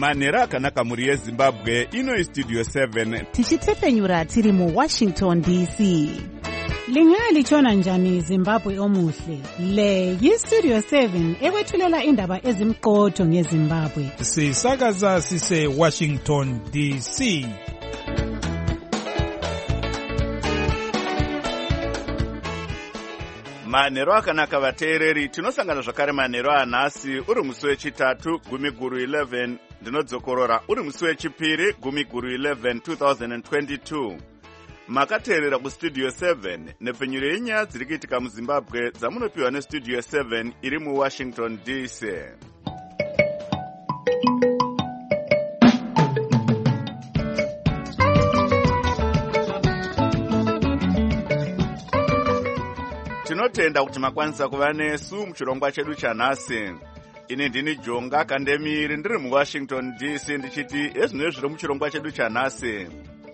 manhero akanaka muri yezimbabwe. Ino istudio 7 tichitefenyura tiri muWashington DC. Lingalitshona njani Zimbabwe omuhle? Le yistudio 7 ekwethulela indaba ezimqotho ngeZimbabwe. Sisakaza sise Washington DC. manhero akanaka vateereri, tinosangana zvakare manhero anhasi uri musi wechitatu 10/11 ndinodzokorora uri musi wechipiri 10/11 2022. makateerera kustudio 7 nepfenyuro yenyaya dziri kuitika muZimbabwe dzamunopiwa nestudio 7 iri muWashington DC. tinotenda kuti makwanisa kuva nesu muchirongwa chedu chanhasi. ini ndini Jonga Kandemiri ndiri muWashington DC ndichiti ezvinoi zviri muchirongwa chedu chanhasi.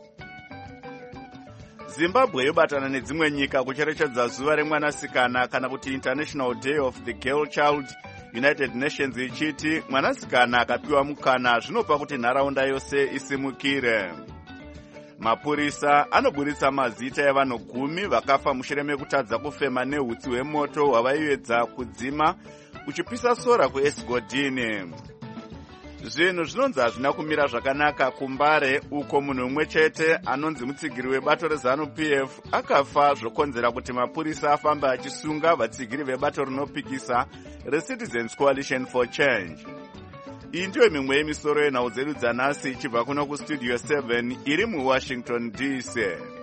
Zimbabwe yobatana nedzimwe nyika kucherechedza zuva remwanasikana kana kuti International Day of the Girl Child. United Nations ichiti mwanasikana akapiwa mukana zvinopa kuti nharaunda yose isimukire. Mapurisa anoburitsa mazita evanhu 10 vakafa mushure mekutadza kufema nehutsi hwemoto hwavaiedza kudzima uchipisa sora kuEsgodini. Zvinhu zvinonzi hazvina kumira zvakanaka kuMbare uko munhu umwe chete anonzi mutsigiri webato reZANU-PF akafa zvokonzera kuti mapurisa afambe achisunga vatsigiri vebato rinopikisa reCitizens Coalition for Change. Iyi ndiyo mimwe yemisoro yenhau dzedu dzanhasi ichibva kuno kustudio 7 iri muWashington DC.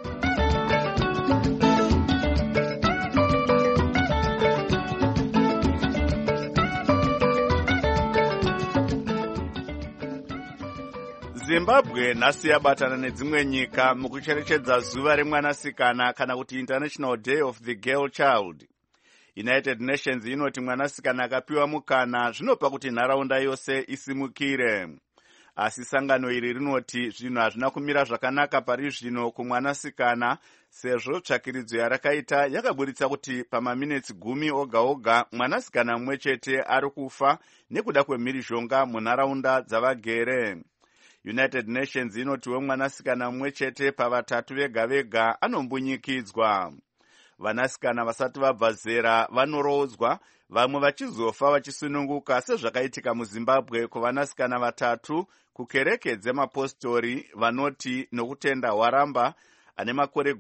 Zimbabwe nhasi yabatana nedzimwe nyika mukucherechedza zuva remwanasikana kana kuti International Day of the Girl Child. United Nations inoti mwanasikana akapiwa mukana zvinopa kuti nharaunda yose isimukire. Asi sangano iri rinoti zvinhu hazvina kumira zvakanaka pari zvino kumwanasikana sezvo tsvakiridzo yarakaita yakaburitsa kuti pamaminitsi 10 oga oga mwanasikana mumwe chete ari kufa nekuda kwemhirizhonga munharaunda dzavagere. United Nations inotiwo mwanasikana mumwe chete pavatatu vega vega anombunyikidzwa. Vanasikana vasati vabva zera vanorodzwa, vamwe vachizofa vachisununguka sezvakaitika muZimbabwe kuvanasikana 3 kukereke dzemapostori vanoti nokutenda Waramba ane makore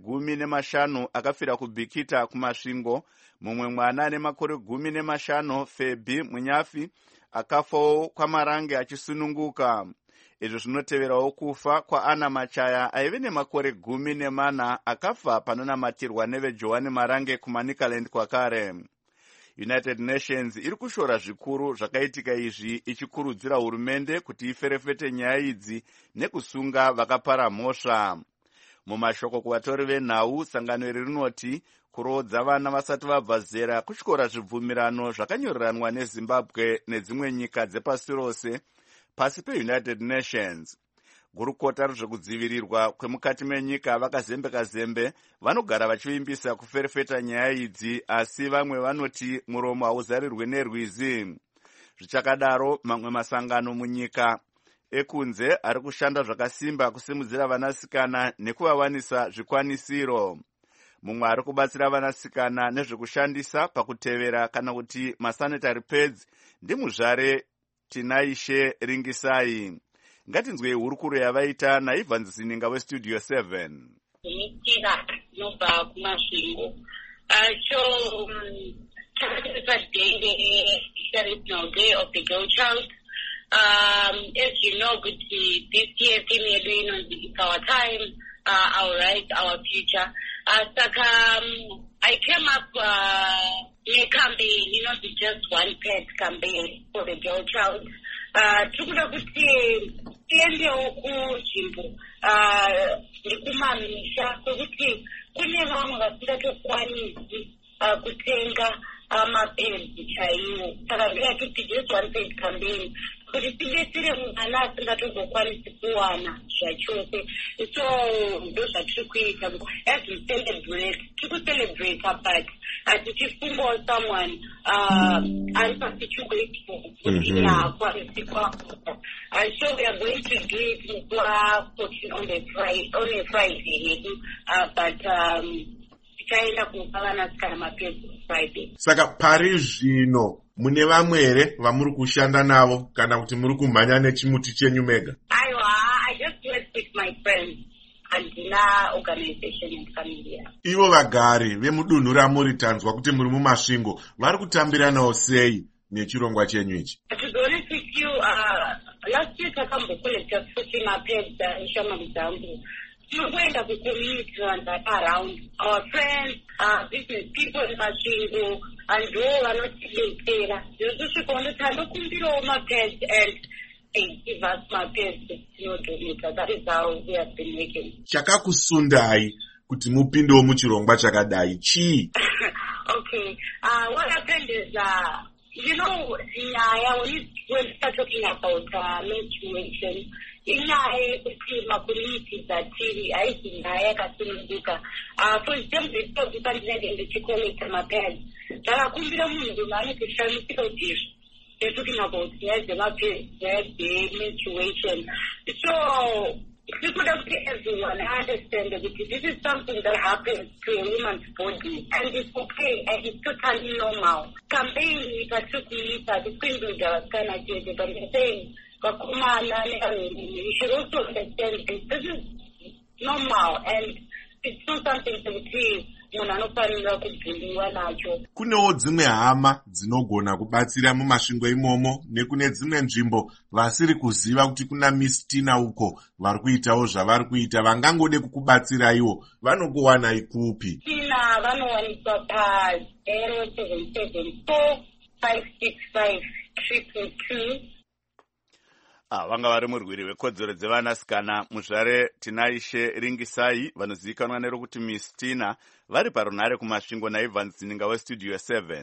15 akafira kubhikita kumasvingo. Mumwe mwana ane makore 15 Febi Munyafi akafawo kwamarange achisununguka. Izvo zvinoteverawo kufa kwaAna Machaya aive nemakore 14 akafa panonamatirwa neveJohani Marange kuManicaland kwakare. United Nations iri kushora zvikuru zvakaitika izvi ichikurudzira hurumende kuti iferefete nyaya idzi nekusunga vakapara mhosva. Mumashoko kuvatori venhau, sangano iri rinoti kurodza vana vasati vabva zera kutyora zvibvumirano zvakanyoreranwa neZimbabwe nedzimwe nyika dzepasi rose pasi peUnited Nations. Gurukota rezvekudzivirirwa kwemukati menyika vakazembeka zembe vanogara vachivimbisa kuferefeta nyaya idzi, asi vamwe vanoti muromo hauzarirwe nerwizi. Zvichakadaro, mamwe masangano munyika ekunze ari kushanda zvakasimba kusimudzira vanasikana nekuvawanisa zvikwanisiro. Mumwe ari kubatsira vanasikana nezvekushandisa pakutevera kana kuti masanitary pads ndimuzvare Tinaishe Ringisai. Ngatinzwe hurukuro yavaita naIvans Zininga westudio 7. Mitika nobva kumasvingo. International Day of the Girl Child. As you know, this year theme yedu inonzi it's our time, our right, our future. I came up a campaign, just one pet campaign for the girl child. Tukuda kuti tiendewo kunzvimbo nekumamisha kwekuti kune vamwe vasingatokwanisi kutenga mapedzi chaiwo. Saka ndikati just one pet campaign kuti tidetsere mwana asingatozokwanisi kuwana zvachose. So ndo zvatiri kuita as we celebrate, tiri kucelebrate but tichifungawo someone ari pasichikweti so we are going to do it on a Friday hedu but tichaenda kupa vanasikana mapedzi Friday. Saka pari zvino mune vamwe here vamuri kushanda navo kana kuti muri kumhanya nechimuti chenyu mega? Aiwa, I just work with my friends handina organization and family. Ivo vagari vemudunhu ramuri tanzwa kuti muri mumasvingo vari kutambiranawo sei nechirongwa chenyu ichi? To be honest with you, last year takambokollecta futi mapedzi eshamwari dzangu tinoenda kucommunity vanhu around our friends, business people in masvingo ando vanotidetsera zvezvisvika tandokumbirawo mapedzi and give us mapedzi tinodoneta. That is how we have been making. Chakakusundai kuti mupindewo muchirongwa chakadai chii? Okay, what happened is nyaya when we start talking about menstruation inyaya yekuti macommunities atiri haisi nyaya yakasununguka. For example, itozipa ndinenge ndichikollecta mapedzi ndakakumbira munhu anotishamisa kuti they're talking about the menstruation. So if could have everyone understand that this is something that happens to a woman's body and it's okay and it's totally normal. Campaign ikachukuisa tikwinduja kana chete but they're saying vakomana you should also understand this is normal and it's not something to be munhu anofanira kubvundiwa nacho. Kunewo dzimwe hama dzinogona kubatsira mumasvingo imomo nekune dzimwe nzvimbo vasiri kuziva kuti kuna Miss Tina uko vari kuitawo zvavari kuita, vangangode kukubatsiraiwo vanokuwanai kupi? Tina vanowaniswa pa 0774 565 222. Vanga vari murwiri wekodzero dzevanasikana muzvare Tinaishe Ringisai vanozivikanwa nerokuti Miss Tina vari parunhare kumasvingo naIvans Zininga westudio 7.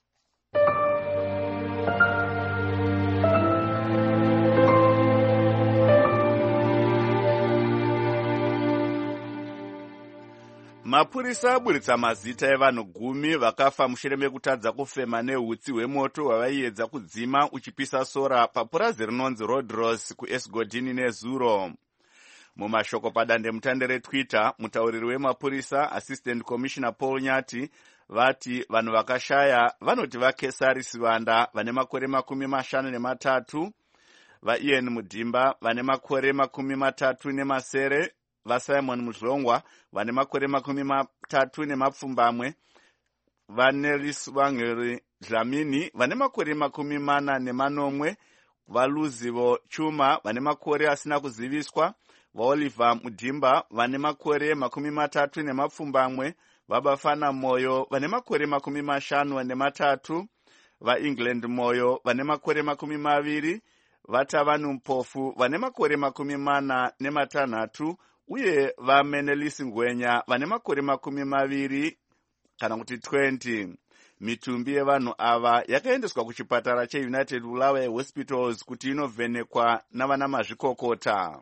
Mapurisa aburitsa mazita evanhu 10 vakafa mushure mekutadza kufema nehutsi hwemoto hwavaiedza kudzima uchipisa sora papurazi rinonzi Rodros kuEsgodini nezuro. Mumashoko padandemutande reTwitter, mutauriri wemapurisa Assistant Commissioner Paul Nyati vati vanhu vakashaya vanoti vaKesari Sivanda vane makore 53, vaIan Mudhimba vane makore 33, vaSimon Muzlongwa vane makore 30, vaNelis Wangeri Dlamini vane makore 40, vaLuzivo Chuma vane makore asina kuziviswa, vaOliver Mudhimba vane makore 30, vaBafana Moyo vane makore 53, vaEngland Moyo vane makore 20, vaTavanu Mpofu vane makore 46, uye vaMenelis Ngwenya vane makore 20 kana kuti 20. Mitumbi yevanhu ava yakaendeswa kuchipatara cheUnited Bulawayo Hospitals kuti inovhenekwa navana mazvikokota.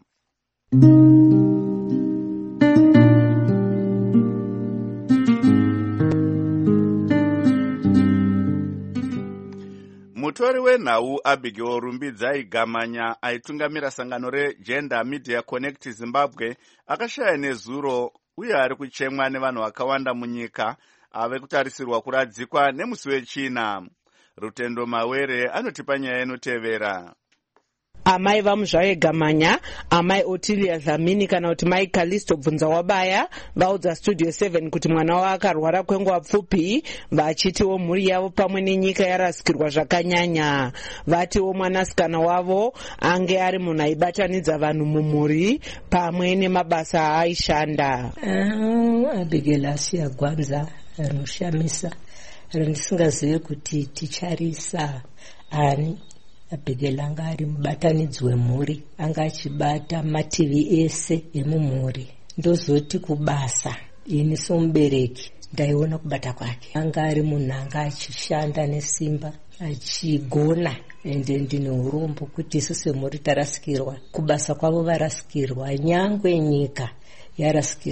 Mutori wenhau Abigail Rumbidzai Gamanya aitungamira sangano reGender Media Connect Zimbabwe akashaya nezuro uye ari kuchemwa nevanhu vakawanda munyika ave kutarisirwa kuradzikwa nemusi wechina. Rutendo Mawere anotipa nyaya inotevera. Amai vaMuzvaye Gamanya, amai Otilia Dlamini kana kuti mai Kalisto Bvunzawabaya vaudza Studio 7 kuti mwana wavo akarwara kwenguva pfupi, vachitiwo mhuri yavo pamwe nenyika yarasikirwa zvakanyanya. Vatiwo mwanasikana wavo ange ari munhu aibatanidza vanhu mumhuri pamwe nemabasa aaishanda. Abigail asiya gwanza rinoshamisa randisingazivi kuti ticharisa ani. Abigail anga ari mubatanidzi wemhuri, anga achibata mativi ese emumhuri. Ndozoti kubasa ini somubereki ndaiona kubata kwake. Anga ari munhu anga achishanda nesimba, achigona, ende ndine urombo kuti isu semhuri tarasikirwa. Kubasa kwavo varasikirwa, nyangwe nyika yarasikirwa.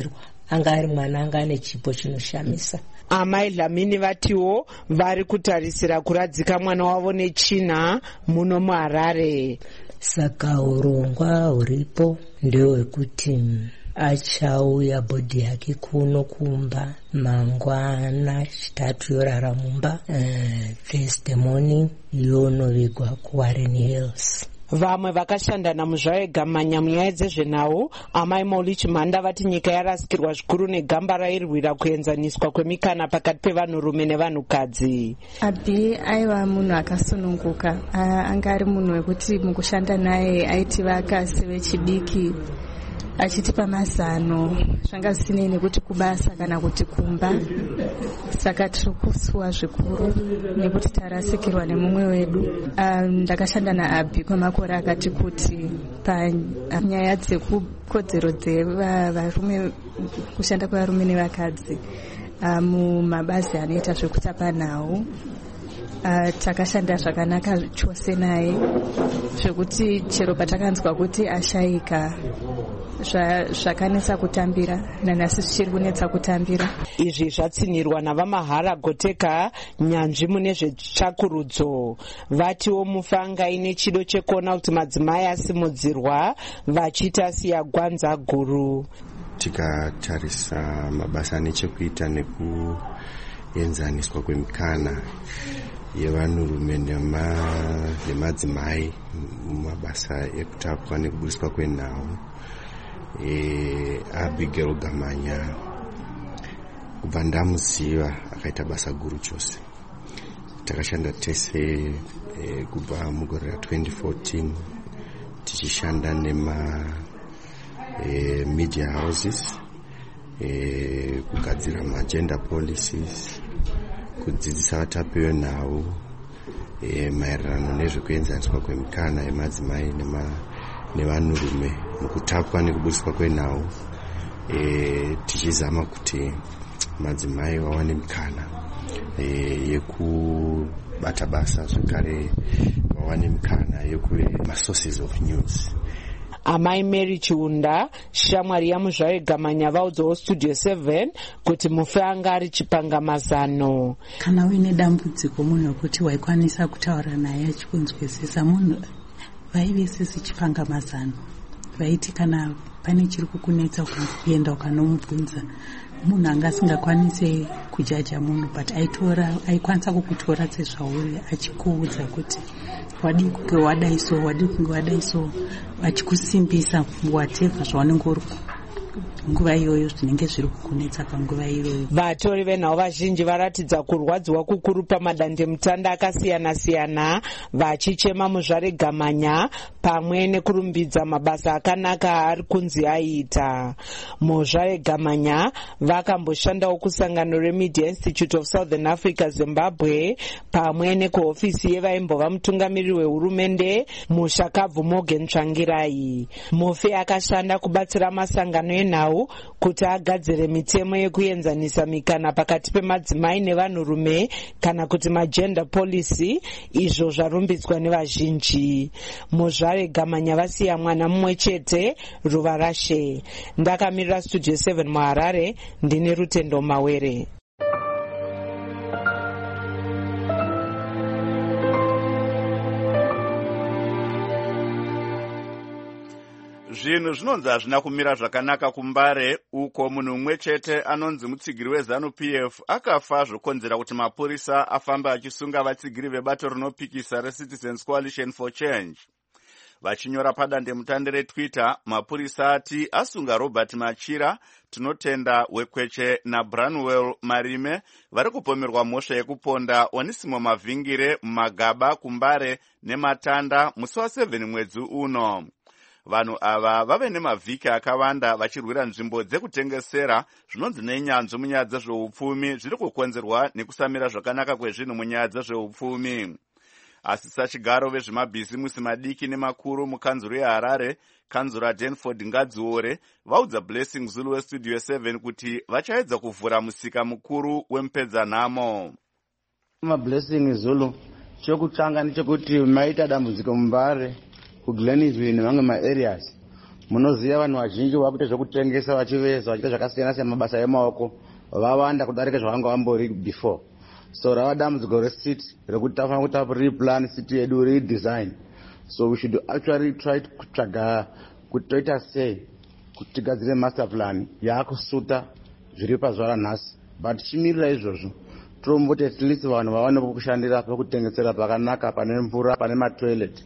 anga ari mwana anga ane chipo chinoshamisa. Amai Dlamini vatiwo vari kutarisira kuradzika mwana wavo nechina muno muHarare. Saka urongwa huripo ndewekuti achauya bhodhi yake kuno kumba mangwana chitatu yorara mumba, Thursday morning yonovigwa kuWarren Hills. Vamwe vakashanda naMuzvayo Gamanya munyaya dzezvenhau, amai Mauli Chimhanda vati nyika yarasikirwa zvikuru negamba rairwira kuenzaniswa kwemikana pakati pevanhurume nevanhukadzi. Abhi aiva munhu akasununguka, anga ari munhu wekuti mukushanda naye aitivaka sevechidiki, achitipa mazano zvanga zvisinei nekuti kubasa kana kuti kumba. Saka tiri kusuwa zvikuru nekuti tarasikirwa nemumwe wedu. Ndakashanda naAbhi kwemakore akati kuti panyaya dzekukodzero dzevarume, kushanda kwevarume nevakadzi mumabazi anoita zvekutapa nhau. Takashanda zvakanaka chose naye zvekuti chero patakanzwa kuti ashayika zvakanetsa kutambira, nanhasi zvichiri kunetsa kutambira. Izvi zvatsinirwa navaMahara Goteka, nyanzvi mune zvetsvakurudzo. Vatiwo Mufanga ine chido chekuona kuti madzimai asimudzirwa, vachita siyagwanza guru. Tikatarisa mabasa nechekuita nekuenzaniswa kwemikana yevanhurume nemadzimai mumabasa ekutapwa nekubudiswa kwenhau, Abigail Gamanya kubva ndamuziva akaita basa guru chose. Takashanda tese kubva mugore ra2014 tichishanda nema media houses, kugadzira magender policies, kudzidzisa vatapi venhau maererano nezvekuenzaniswa kwemikana yemadzimai nevanhurume mukutapwa nekubudiswa kwenhau, tichizama kuti madzimai vawane mikana yekubata basa, zvekare vawane mikana yekuve masources of news. Amai Mary Chiunda, shamwari yaMuzvayo Gamanya, vaudzawo Studio 7 kuti mufe anga ari chipangamazano. Kana uine dambudziko munhu wekuti waikwanisa kutaura naye achikunzwisisa, munhu vaive sisi chipangamazano. Vaiti kana pane chiri kukunetsa kuenda ukanomubvunza, munhu anga asingakwanise kujaja munhu, but aikwanisa kukutora sezvauri achikuudza kuti wadi kunge wadaiso, wadi kunge wadaiso, achikusimbisa whatever zvaunenge uri nguva iyoyo, zvinenge zviri kukunetsa panguva iyoyo. Vatori venhau vazhinji varatidza kurwadziwa kukuru pamadandemutande akasiyana-siyana, vachichema Muzvayo Gamanya pamwe nekurumbidza mabasa akanaka aari kunzi aita. Muzvayo Gamanya vakamboshandawo kusangano reMedia Institute of Southern Africa Zimbabwe pamwe nekuhofisi yevaimbova mutungamiriri wehurumende muShakabvu Morgan Tsvangirai. Mufe akashanda kubatsira masangano enhau kuti agadzire mitemo yekuenzanisa mikana pakati pemadzimai nevanhurume kana kuti magender policy, izvo zvarumbidzwa nevazhinji. Muzvayo Gamanya vasiya mwana mumwe chete, Ruvarashe. Ndakamirira Studio 7 muHarare, ndine Rutendo Mawere. Zvinhu zvinonzi hazvina kumira zvakanaka kuMbare, uko munhu umwe chete anonzi mutsigiri weZANU-PF akafa zvokonzera kuti mapurisa afamba achisunga vatsigiri vebato rinopikisa reCitizens Coalition for Change. Vachinyora padandemutande reTwitter, mapurisa ati asunga Robert Machira, Tinotenda Wekweche naBranwell Marime vari kupomerwa mhosva yekuponda Onesimo Mavhingire mumagaba kuMbare nematanda musi wa7 mwedzi uno. Vanhu ava vave nemavhiki akawanda vachirwira nzvimbo dzekutengesera zvinonzi nenyanzvi munyaya dzezveupfumi zviri kukonzerwa nekusamira zvakanaka kwezvinhu munyaya dzezveupfumi. Asi sachigaro vezvemabhizimusi madiki nemakuru mukanzuro yeHarare, kanzura Danford Ngadziore vaudza Blessing Zulu weStudio 7 kuti vachaedza kuvhura musika mukuru wemupedzanhamo. Blessing Zulu, chokutanga ndechekuti maita dambudziko muMbare kuGlenisville nevamwe maareas munoziva vanhu vazhinji vakuita zvekutengesa vachiveza vachiita zvakasiyana siyana mabasa emaoko vawanda kudarika zvavanga vambori before. So rava dambudziko recity rekuti tafanira kuti replan city yedu redesign. So we should actually try kutsvaga kuti toita sei kuti tigadzire master plan yaakusuta zviri pazuva ranhasi. But chimirira izvozvo tomboti at least vanhu vawane pokushandira pekutengesera pakanaka pane mvura pane matoilet.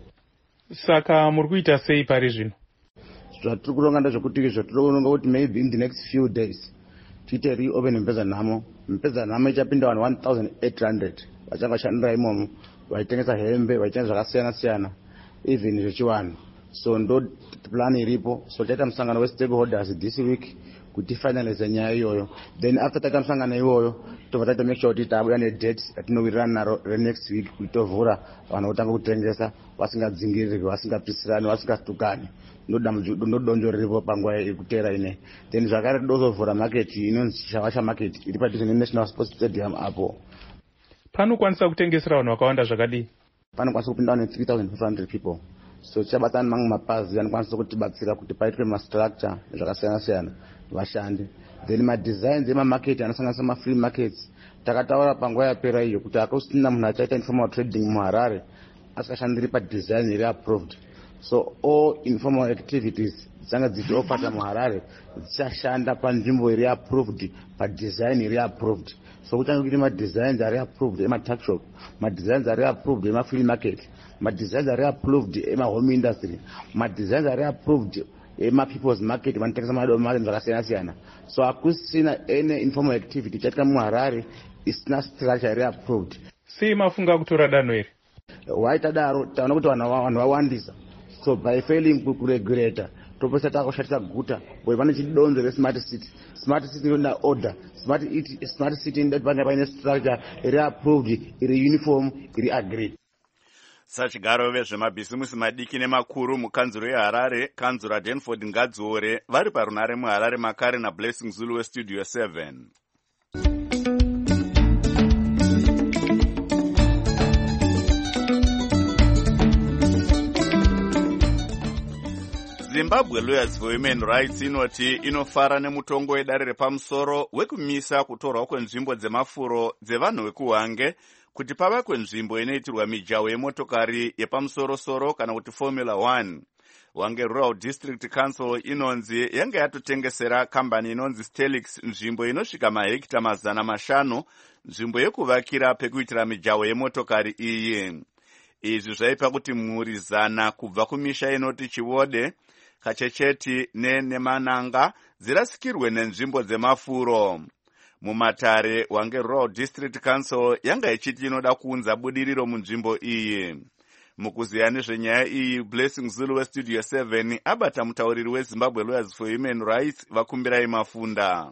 Saka muri kuita sei pari zvino? Zvatiri kuronga ndezvekuti izvo tiri kuronga kuti maybe in the next few days tiite reopen Mupezanhamo. Mupezanhamo ichapinda vanhu 1800 vachanga vashandira imomo vaitengesa hembe vaitengesa zvakasiyana siyana even zvechivanhu. So ndo plan iripo. So taita musangano westakeholders this week kuti finalize nyaya iyoyo. Then after taita musangano iyoyo tobva taita make sure kuti tabuda nedate yatinowirirana naro next week kuti tovhura vanhu votanga kutengesa vasingadzingirirwi vasingapisirani vasingatukani. Ndodonjo riripo panguva yekuteera ine. Then zvakare todozovhura market inonzi Shavasha market iri padhuze neNational Sports Stadium apo. Panokwanisa kutengesera vanhu vakawanda zvakadii? Panokwanisa kupinda vanhu 3500 people. So tichabatana mamwe mapazi anokwanisa kutibatsira kuti paitwe mastructure zvakasiyana siyana vashande. Then madesigns emamarket anosanganisa mafree markets takataura panguva yapera iyo kuti hakusina munhu achaita informal trading muHarare asikashandiri padesign iri approved. So all informal activities dzanga dzichiofata muHarare dzichashanda panzvimbo iri approved padesign iri approved. So kutange kuti madesigns ari approved ema-tuck shop, madesigns ari approved ema-free market, madesigns ari approved ema-home industry, madesigns ari approved ema-people's market vanotengesa madomasi zvakasiyana siyana. So hakusina any informal activity chatika muHarare isina structure iri approved. Sei mafunga kutora danho iri? Waita daro taona kuti vanhu vawandisa. So by failing kuregulator topesa takushatisa guta boy pane chidonzo resmart city. Smart city inoda order. Smart city inoda pange paine structure iri approved iri uniform iri agreed. Sachigaro vezvemabhisimusi madiki nemakuru mukanzuro yeHarare kanzura Denford Ngadziore vari parunare muHarare Makare naBlessing Zulu westudio 7. Zimbabwe Lawyers for Human Rights inoti inofara nemutongo wedare repamusoro wekumisa kutorwa kwenzvimbo dzemafuro dzevanhu vekuHwange kuti pavakwe nzvimbo inoitirwa mijaho yemotokari yepamusoro-soro kana kuti Formula 1. Hwange Rural District Council inonzi yange yatotengesera kambani inonzi Stelix nzvimbo inosvika mahekita 500 nzvimbo yekuvakira pekuitira mijaho yemotokari iyi. Izvi zvaipa kuti mhuri 100 kubva kumisha inoti Chiwode, Kachecheti neMananga dzirasikirwe nenzvimbo dzemafuro. Mumatare Hwange Rural District Council yanga ichiti inoda kuunza budiriro munzvimbo iyi. Mukuziya nezvenyaya iyi Blessing Zulu westudio 7 abata mutauriri weZimbabwe Lawyers for Human Rights Vakumbirai Mafunda.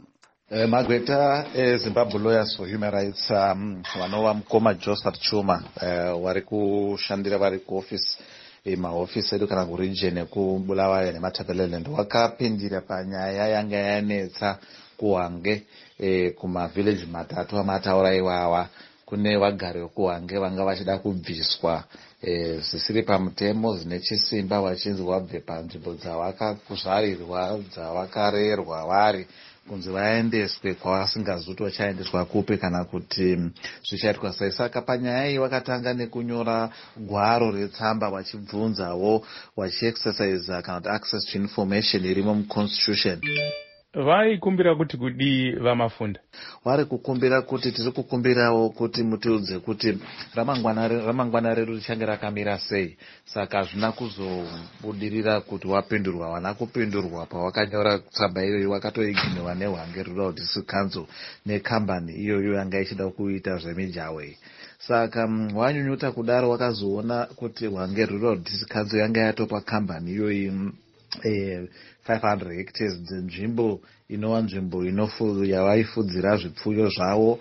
Magweta Zimbabwe Lawyers for Human Rights vanova mukoma Josephat Chuma vari kushandira vari kuofisi mahofisi edu kana kuregion ekubulawayo neMatabeleland wakapindira panyaya yanga yanetsa kuHwange kumavillage 3 amataura iwawa. Kune vagari vekuHwange vanga vachida kubviswa zvisiri pamutemo zvine chisimba vachinzi vabve panzvimbo dzavakakuzvarirwa dzavakarerwa vari kunzi vaendeswe kwavasingazuti vachaendeswa kupi kana kuti zvichaitwa sei. Saka panyaya iyi vakatanga nekunyora gwaro retsamba vachibvunzawo vachiexercise kana kuti access to information irimo muconstitution. Vaikumbira kuti kudii vaMafunda? Vari kukumbira kuti tiri kukumbirawo kuti mutiudze kuti ramangwana redu richange rakamira sei. Saka hazvina kuzobudirira kuti wapindurwa. Wana kupindurwa pawakanyora tsamba iyoyo wakatoiginwa neHwange Rural District Council nekambani iyoyo yanga ichida kuita zvemijaho. Saka wanyunyuta kudaro wakazoona kuti Hwange Rural District Council yanga yatopa kambani iyoyi 500 hectares dzenzvimbo inova nzvimbo yavaifudzira zvipfuyo zvavo,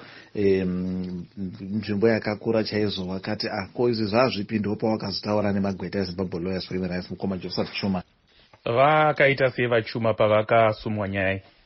nzvimbo yakakura chaizvo. Vakati ko izvi zvazvipindawo pawakazotaura nemagweta eZimbabwe Lawyers for Human Rights mukoma Josephat Chuma. Vakaita sei vaChuma pavakasumwa nyaya?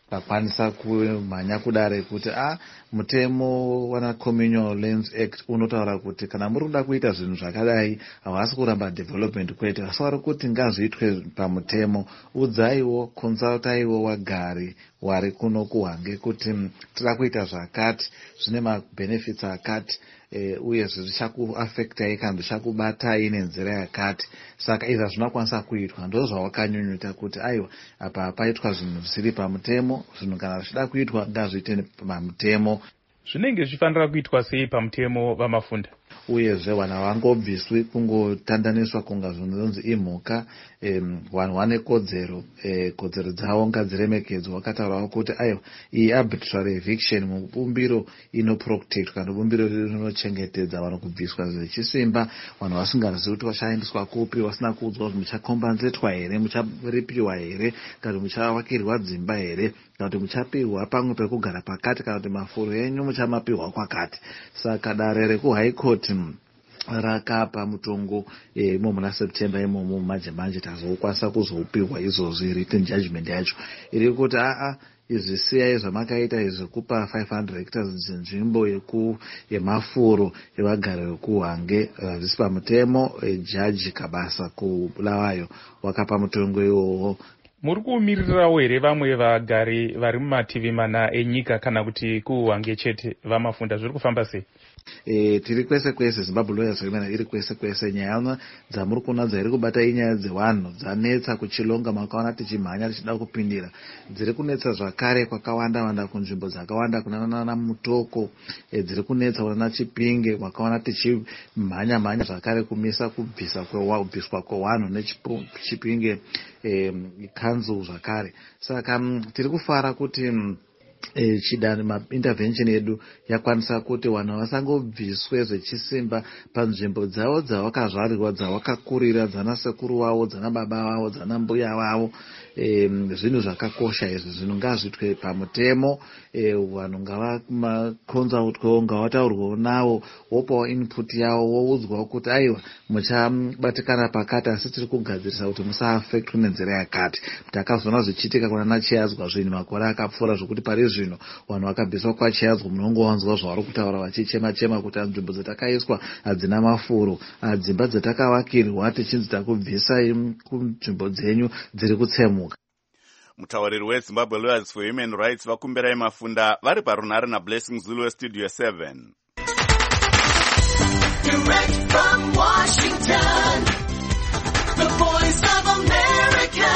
vakwanisa kumhanya kudare kuti mutemo wana-Communal Lands Act unotaura kuti kana muri kuda kuita zvinhu zvakadai havasi kuramba development kwete, asi vari kuti ngazviitwe pamutemo. Udzaiwo, konsultaiwo wagari wari kuno kuHwange kuti tira kuita zvakati, zvine mabenefits akati, uyezve zvichakuafectai kana zvichakubatai nenzira yakati. Saka izvi zvinokwanisa kuitwa. Ndo zvawakanyunyuta kuti aiwa apa paitwa zvinhu zvisiri pamutemo, zvinhu kana zvichida kuitwa ngazviite pamutemo. Zvinenge zvifanira kuitwa sei pamutemo vamafunda? Uyezve vanhu havangobviswi kungotandaniswa kunga zvinonzi imhuka. Vanhu vane kodzero, kodzero dzavo ngadziremekedzwa. Vakataurawo kuti aiwa iyi arbitrary eviction mubumbiro inoprotect kana bumbiro rinochengetedza vanhu kubviswa zvechisimba, vanhu vasingazivi kuti vachaendeswa kupi, vasina kuudzwa kuti muchakombanzetwa here, mucharipiwa here, kana kuti muchavakirwa dzimba here, kana kuti muchapihwa pamwe pekugara pakati, kana kuti mafuro enyu muchamapihwa kwakati. Saka dare rekuhigh court rakapa mutongo imo muna September imomo manje tazokwanisa kuzoupiwa izvozvi written judgment yacho iri kuti izvi siyai zvamakaita izvi kupa 500 hectares dzenzvimbo yemafuro yevagari vekuHwange zvisi pamutemo. Jaji Kabasa kuBulawayo wakapa mutongo iwowo. Muri kuumirirawo here vamwe vagari vari mumativi mana enyika kana kuti kuHwange chete vamafunda, zviri kufamba sei? Tiri kwese kwese, Zimbabwe Lawyers Union iri kwese kwese. Nyaya dzamuri kuona dziri kubata inyaya dzevanhu dzanetsa kuchilonga, makaona tichimhanya tichida kupindira. Dziri kunetsa zvakare kwakawanda kunzvimbo dzakawanda kunana Mutoko, dziri kunetsa kunana Chipinge, makaona tichimhanya zvakare kumisa kubviswa kwevanhu neChipinge kanzu zvakare. Saka tiri kufara kuti chidani intervention yedu yakwanisa kuti vanhu vasangobviswe zvechisimba panzvimbo dzavo dzavakazvarirwa, dzavakakurira, dzana sekuru vavo, dzana baba vavo, dzana mbuya vavo. Zvinhu zvakakosha izvi, zvinhu ngazviitwe pamutemo. Vanhu ngavakonzultwewo, ngavataurwewo navo, wopawo input yavo, woudzwawo kuti aiwa muchabatikana pakati, asi tiri kugadzirisa kuti musaafectwe nenzira yakati. Takazoona zvichiitika kuna Chiyadzwa zvinhu makore akapfuura, zvokuti pari zvino vanhu vakabviswa kwaChiyadzwa munongowanzwa zvavari kutaura vachichema kuti nzvimbo dzatakaiswa hadzina mafuro, dzimba dzatakavakirwa tichinzi takubvisai kunzvimbo dzenyu dziri kutsemuka. Mutauriri weZimbabwe Lawyers for Human Rights vakumbirai mafunda vari parunhare naBlessing Zulu weStudio 7. Direct from Washington, the voice of America,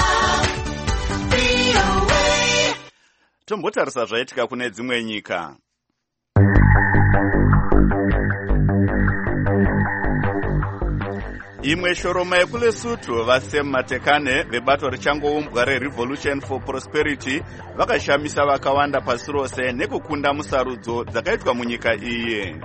VOA. Tombotarisa zvaitika kune dzimwe nyika. Imwe shoroma yekuLesotho vaSam Matekane vebato richangoumbwa reRevolution for Prosperity vakashamisa vakawanda pasi rose nekukunda musarudzo dzakaitwa munyika iyi.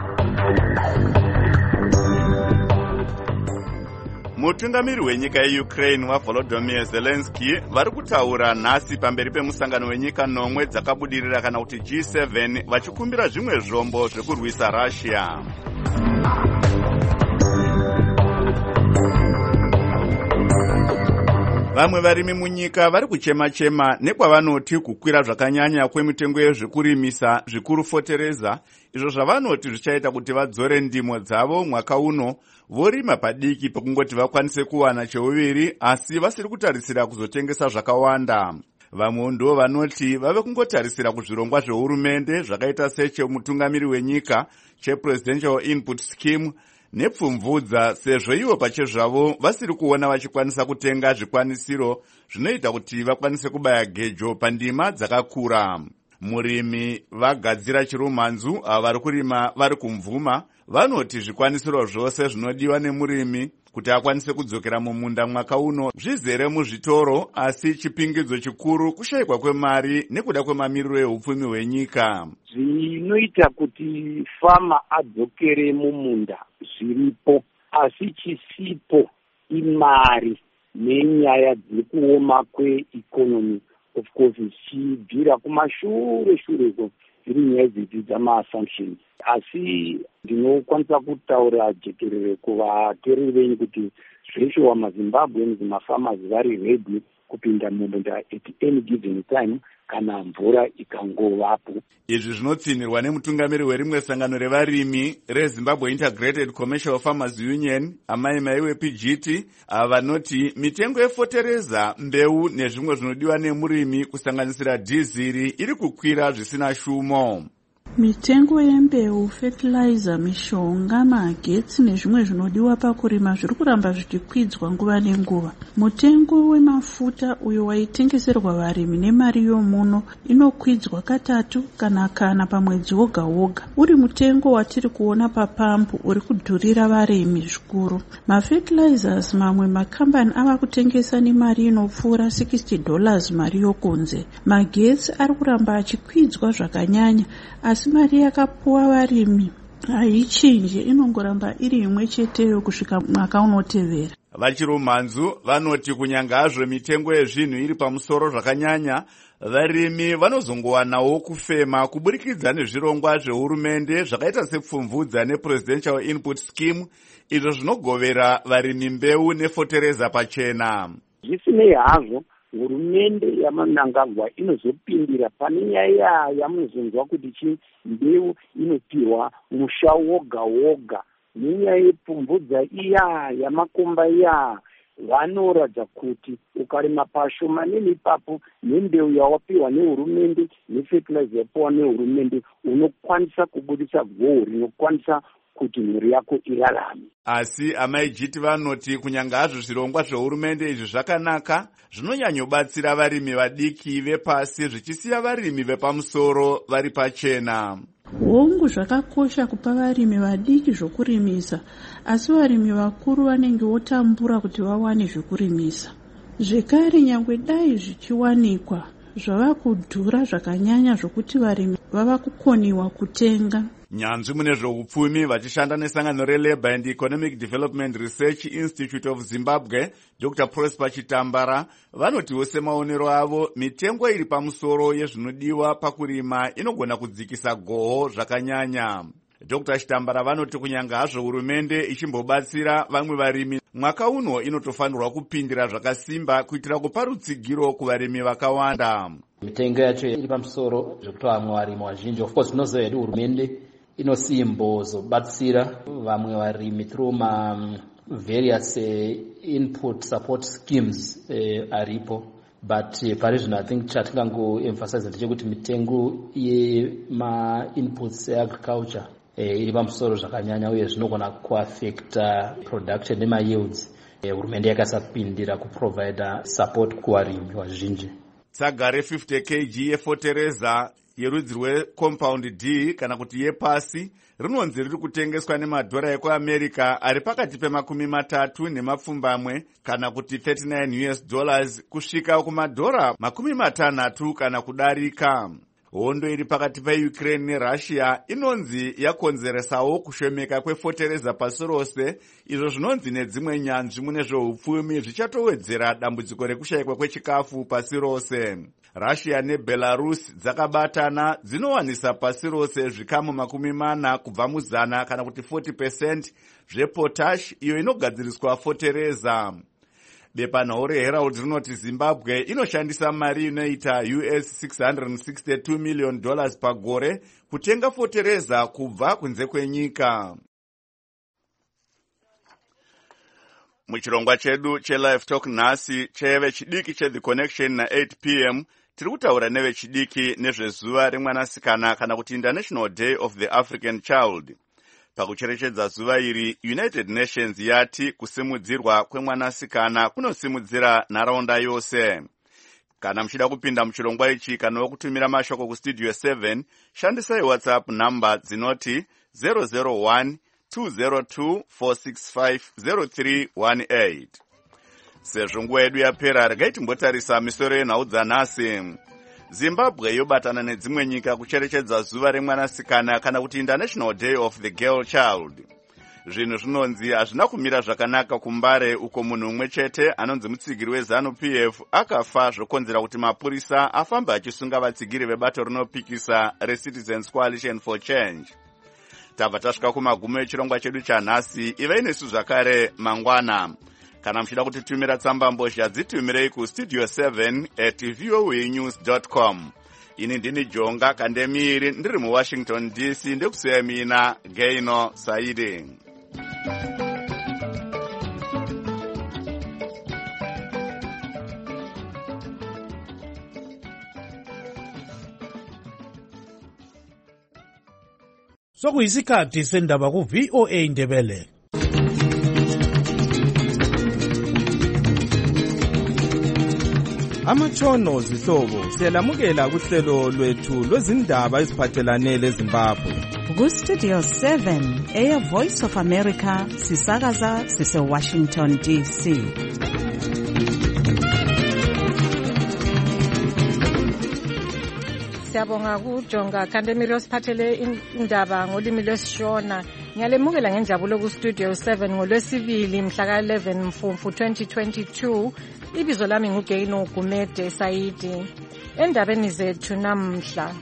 Mutungamiri wenyika yeUkraine waVolodymyr Zelensky vari kutaura nhasi pamberi pemusangano wenyika nomwe dzakabudirira kana kuti G7 vachikumbira zvimwe zvombo zvekurwisa Russia. Vamwe varimi munyika vari kuchema-chema nekwavanoti kukwira zvakanyanya kwemitengo yezvekurimisa zvikuru fotereza, izvo zvavanoti zvichaita kuti vadzore ndimo dzavo mwaka uno vorima padiki pekungoti vakwanise kuwana cheuviri, asi vasiri kutarisira kuzotengesa zvakawanda. Vamwe ndo vanoti vave kungotarisira kuzvirongwa zvehurumende zvakaita sechemutungamiri wenyika chePresidential Input Scheme nepfumvudza, sezvo ivo pachezvavo vasiri kuona vachikwanisa kutenga zvikwanisiro zvinoita kuti vakwanise kubaya gejo pandima dzakakura. Murimi vagadzira chirumhanzu vari kurima vari kumvuma vanoti zvikwanisiro zvose zvinodiwa nemurimi kuti akwanise kudzokera mumunda mwaka uno zvizere muzvitoro, asi chipingidzo chikuru kushayikwa kwemari nekuda kwemamiriro ehupfumi hwenyika. Zvinoita kuti fama adzokere mumunda zviripo, asi chisipo imari nenyaya dzekuoma kweikonomi, of course zvichibvira kumashure zviri nyaya dzedu dzama-assumptions. Asi ndinokwanisa kutaura jekerere kuvateereri venyu kuti zveshe wamazimbabweans mafarmers vari ready kupinda mumunda at any given time kana mvura ikangovapo. Izvi zvinotsinirwa nemutungamiri werimwe sangano revarimi reZimbabwe Integrated Commercial Farmers Union, amai maiwe PGT, vanoti mitengo yefotereza, mbeu nezvimwe zvinodiwa nemurimi kusanganisira dhiziri iri kukwira zvisina shumo. Mitengo yembeu, fertilizer, mishonga, magetsi nezvimwe zvinodiwa pakurima zviri kuramba zvichikwidzwa nguva nenguva. Mutengo wemafuta uyo waitengeserwa varimi nemari yomuno inokwidzwa katatu kana pamwedzi woga woga. Uri mutengo watiri kuona papambu uri kudhurira varimi zvikuru. Mafertilizers mamwe makambani ava kutengesa nemari inopfuura $60 mari yokunze. Magetsi ari kuramba achikwidzwa zvakanyanya, asi mari yakapuwa varimi haichinje, inongoramba iri imwe cheteyo kusvika mwaka unotevera. Vachirumhanzu vanoti kunyanga hazvo mitengo yezvinhu iri pamusoro zvakanyanya, varimi vanozongowanawo kufema kuburikidza nezvirongwa zvehurumende zvakaita sepfumvudza nePresidential Input Scheme, izvo zvinogovera varimi mbeu nefotereza pachena. Zvisinei hazvo, hurumende yaMnangagwa inozopindira pane nyaya yamunozonzwa kuti mbeu inopiwa musha woga woga nenyaya yepfumvudza iya yamakomba iya. Vanoratidza kuti ukarima pashomanene ipapo nembeu yawapiwa nehurumende nefertilizer yapiwa nehurumende unokwanisa kubudisa goho rinokwanisa kuti mhuri yako irarame. Asi amai Jiti vanoti kunyanga hazvo zvirongwa zvehurumende izvi zvakanaka, zvinonyanyobatsira varimi vadiki vepasi zvichisiya varimi vepamusoro vari pachena. Hongu zvakakosha kupa varimi vadiki zvokurimisa, asi varimi vakuru vanenge votambura kuti vawane zvokurimisa. Zvekare nyangwe dai zvichiwanikwa, zvava kudhura zvakanyanya zvokuti varimi vava kukoniwa kutenga. Nyanzvi mune zveupfumi vachishanda nesangano reLabour and Economic Development Research Institute of Zimbabwe, Dr. Prosper Chitambara, vanotiwo semaonero avo mitengo iri pamusoro yezvinodiwa pakurima inogona kudzikisa goho zvakanyanya. Dr. Chitambara vanoti kunyanga hazvo hurumende ichimbobatsira vamwe varimi, mwaka uno inotofanirwa kupindira zvakasimba kuitira kupa rutsigiro kuvarimi vakawanda. Mitengo yacho iri pamusoro zvekuti vamwe varimi vazhinji, of course tinoziva kuti hurumende inosimbozobatsira vamwe varimi through various input support schemes aripo, but pari zvino I think chatingangoemphasize ndechekuti mitengo yema-inputs eagriculture iri pamusoro zvakanyanya uye zvinogona kuaffecta production nema-yields. Hurumende yakasapindira kuprovida support kuvarimi vazhinji. Tsaga re50 kg yefotereza yerudzi rweCompound D kana kuti yepasi rinonzi riri kutengeswa nemadhora ekuAmerica ari pakati pe30 nemapfumbamwe kana kuti $39 kusvika kumadhora 60 kana kudarika. Hondo iri pakati peUkraine neRussia inonzi yakonzeresawo kushomeka kwefotereza pasi rose, izvo zvinonzi nedzimwe nyanzvi mune zveupfumi zvichatowedzera dambudziko rekushayikwa kwechikafu pasi rose. Russia neBelarus dzakabatana dzinowanisa pasi rose zvikamu 40 kubva muzana kana kuti 40% zvepotash iyo inogadziriswa fotereza. Bepanhau reHerald rinoti Zimbabwe inoshandisa mari inoita $662 million pagore kutenga fotereza kubva kunze kwenyika. Muchirongwa chedu cheLive Talk nhasi cheve chidiki cheThe Connection na8 p.m. tiri kutaura nevechidiki nezvezuva remwanasikana kana kuti International Day of the African Child. Pakucherechedza zuva iri, United Nations yati kusimudzirwa kwemwanasikana kunosimudzira nharaunda yose. Kana muchida kupinda muchirongwa ichi kana kutumira mashoko kustudio 7, shandisai WhatsApp namba dzinoti 001 202 465 0318. Sezvo nguva yedu yapera, regai timbotarisa misoro yenhau dzanhasi. Zimbabwe yobatana nedzimwe nyika kucherechedza zuva remwanasikana kana kuti International Day of the Girl Child. Zvinhu zvinonzi hazvina kumira zvakanaka kuMbare uko munhu umwe chete anonzi mutsigiri weZANU-PF akafa zvokonzera kuti mapurisa afamba achisunga vatsigiri vebato rinopikisa reCitizens Coalition for Change. tabva tasvika kumagumo echirongwa chedu chanhasi. ivai nesu zvakare mangwana. Kana muchida kutitumira tsamba mbozha dzitumirei kustudio 7@voanews.com. Ini ndini Jonga Kandemiri ndiri muWashington DC ndekusiya mina Gaino Saidi. Sokuyisikhathi sendaba ku VOA Ndebele. Amatshono zihlobo siyalamukela kuhlelo lwethu lwezindaba eziphathelane leZimbabwe. Ku Studio 7 Air Voice of America sisakaza sise Washington DC. Siyabonga kuJonga Kandemiri osiphathele indaba ngolimi lwesishona. Ngiyalemukela ngenjabulo ku Studio 7 ngolwesibili mhla ka-11 Mfumfu 2022. Ibizo lami nguGaino Gumede Saidi. Endabeni zethu namhla,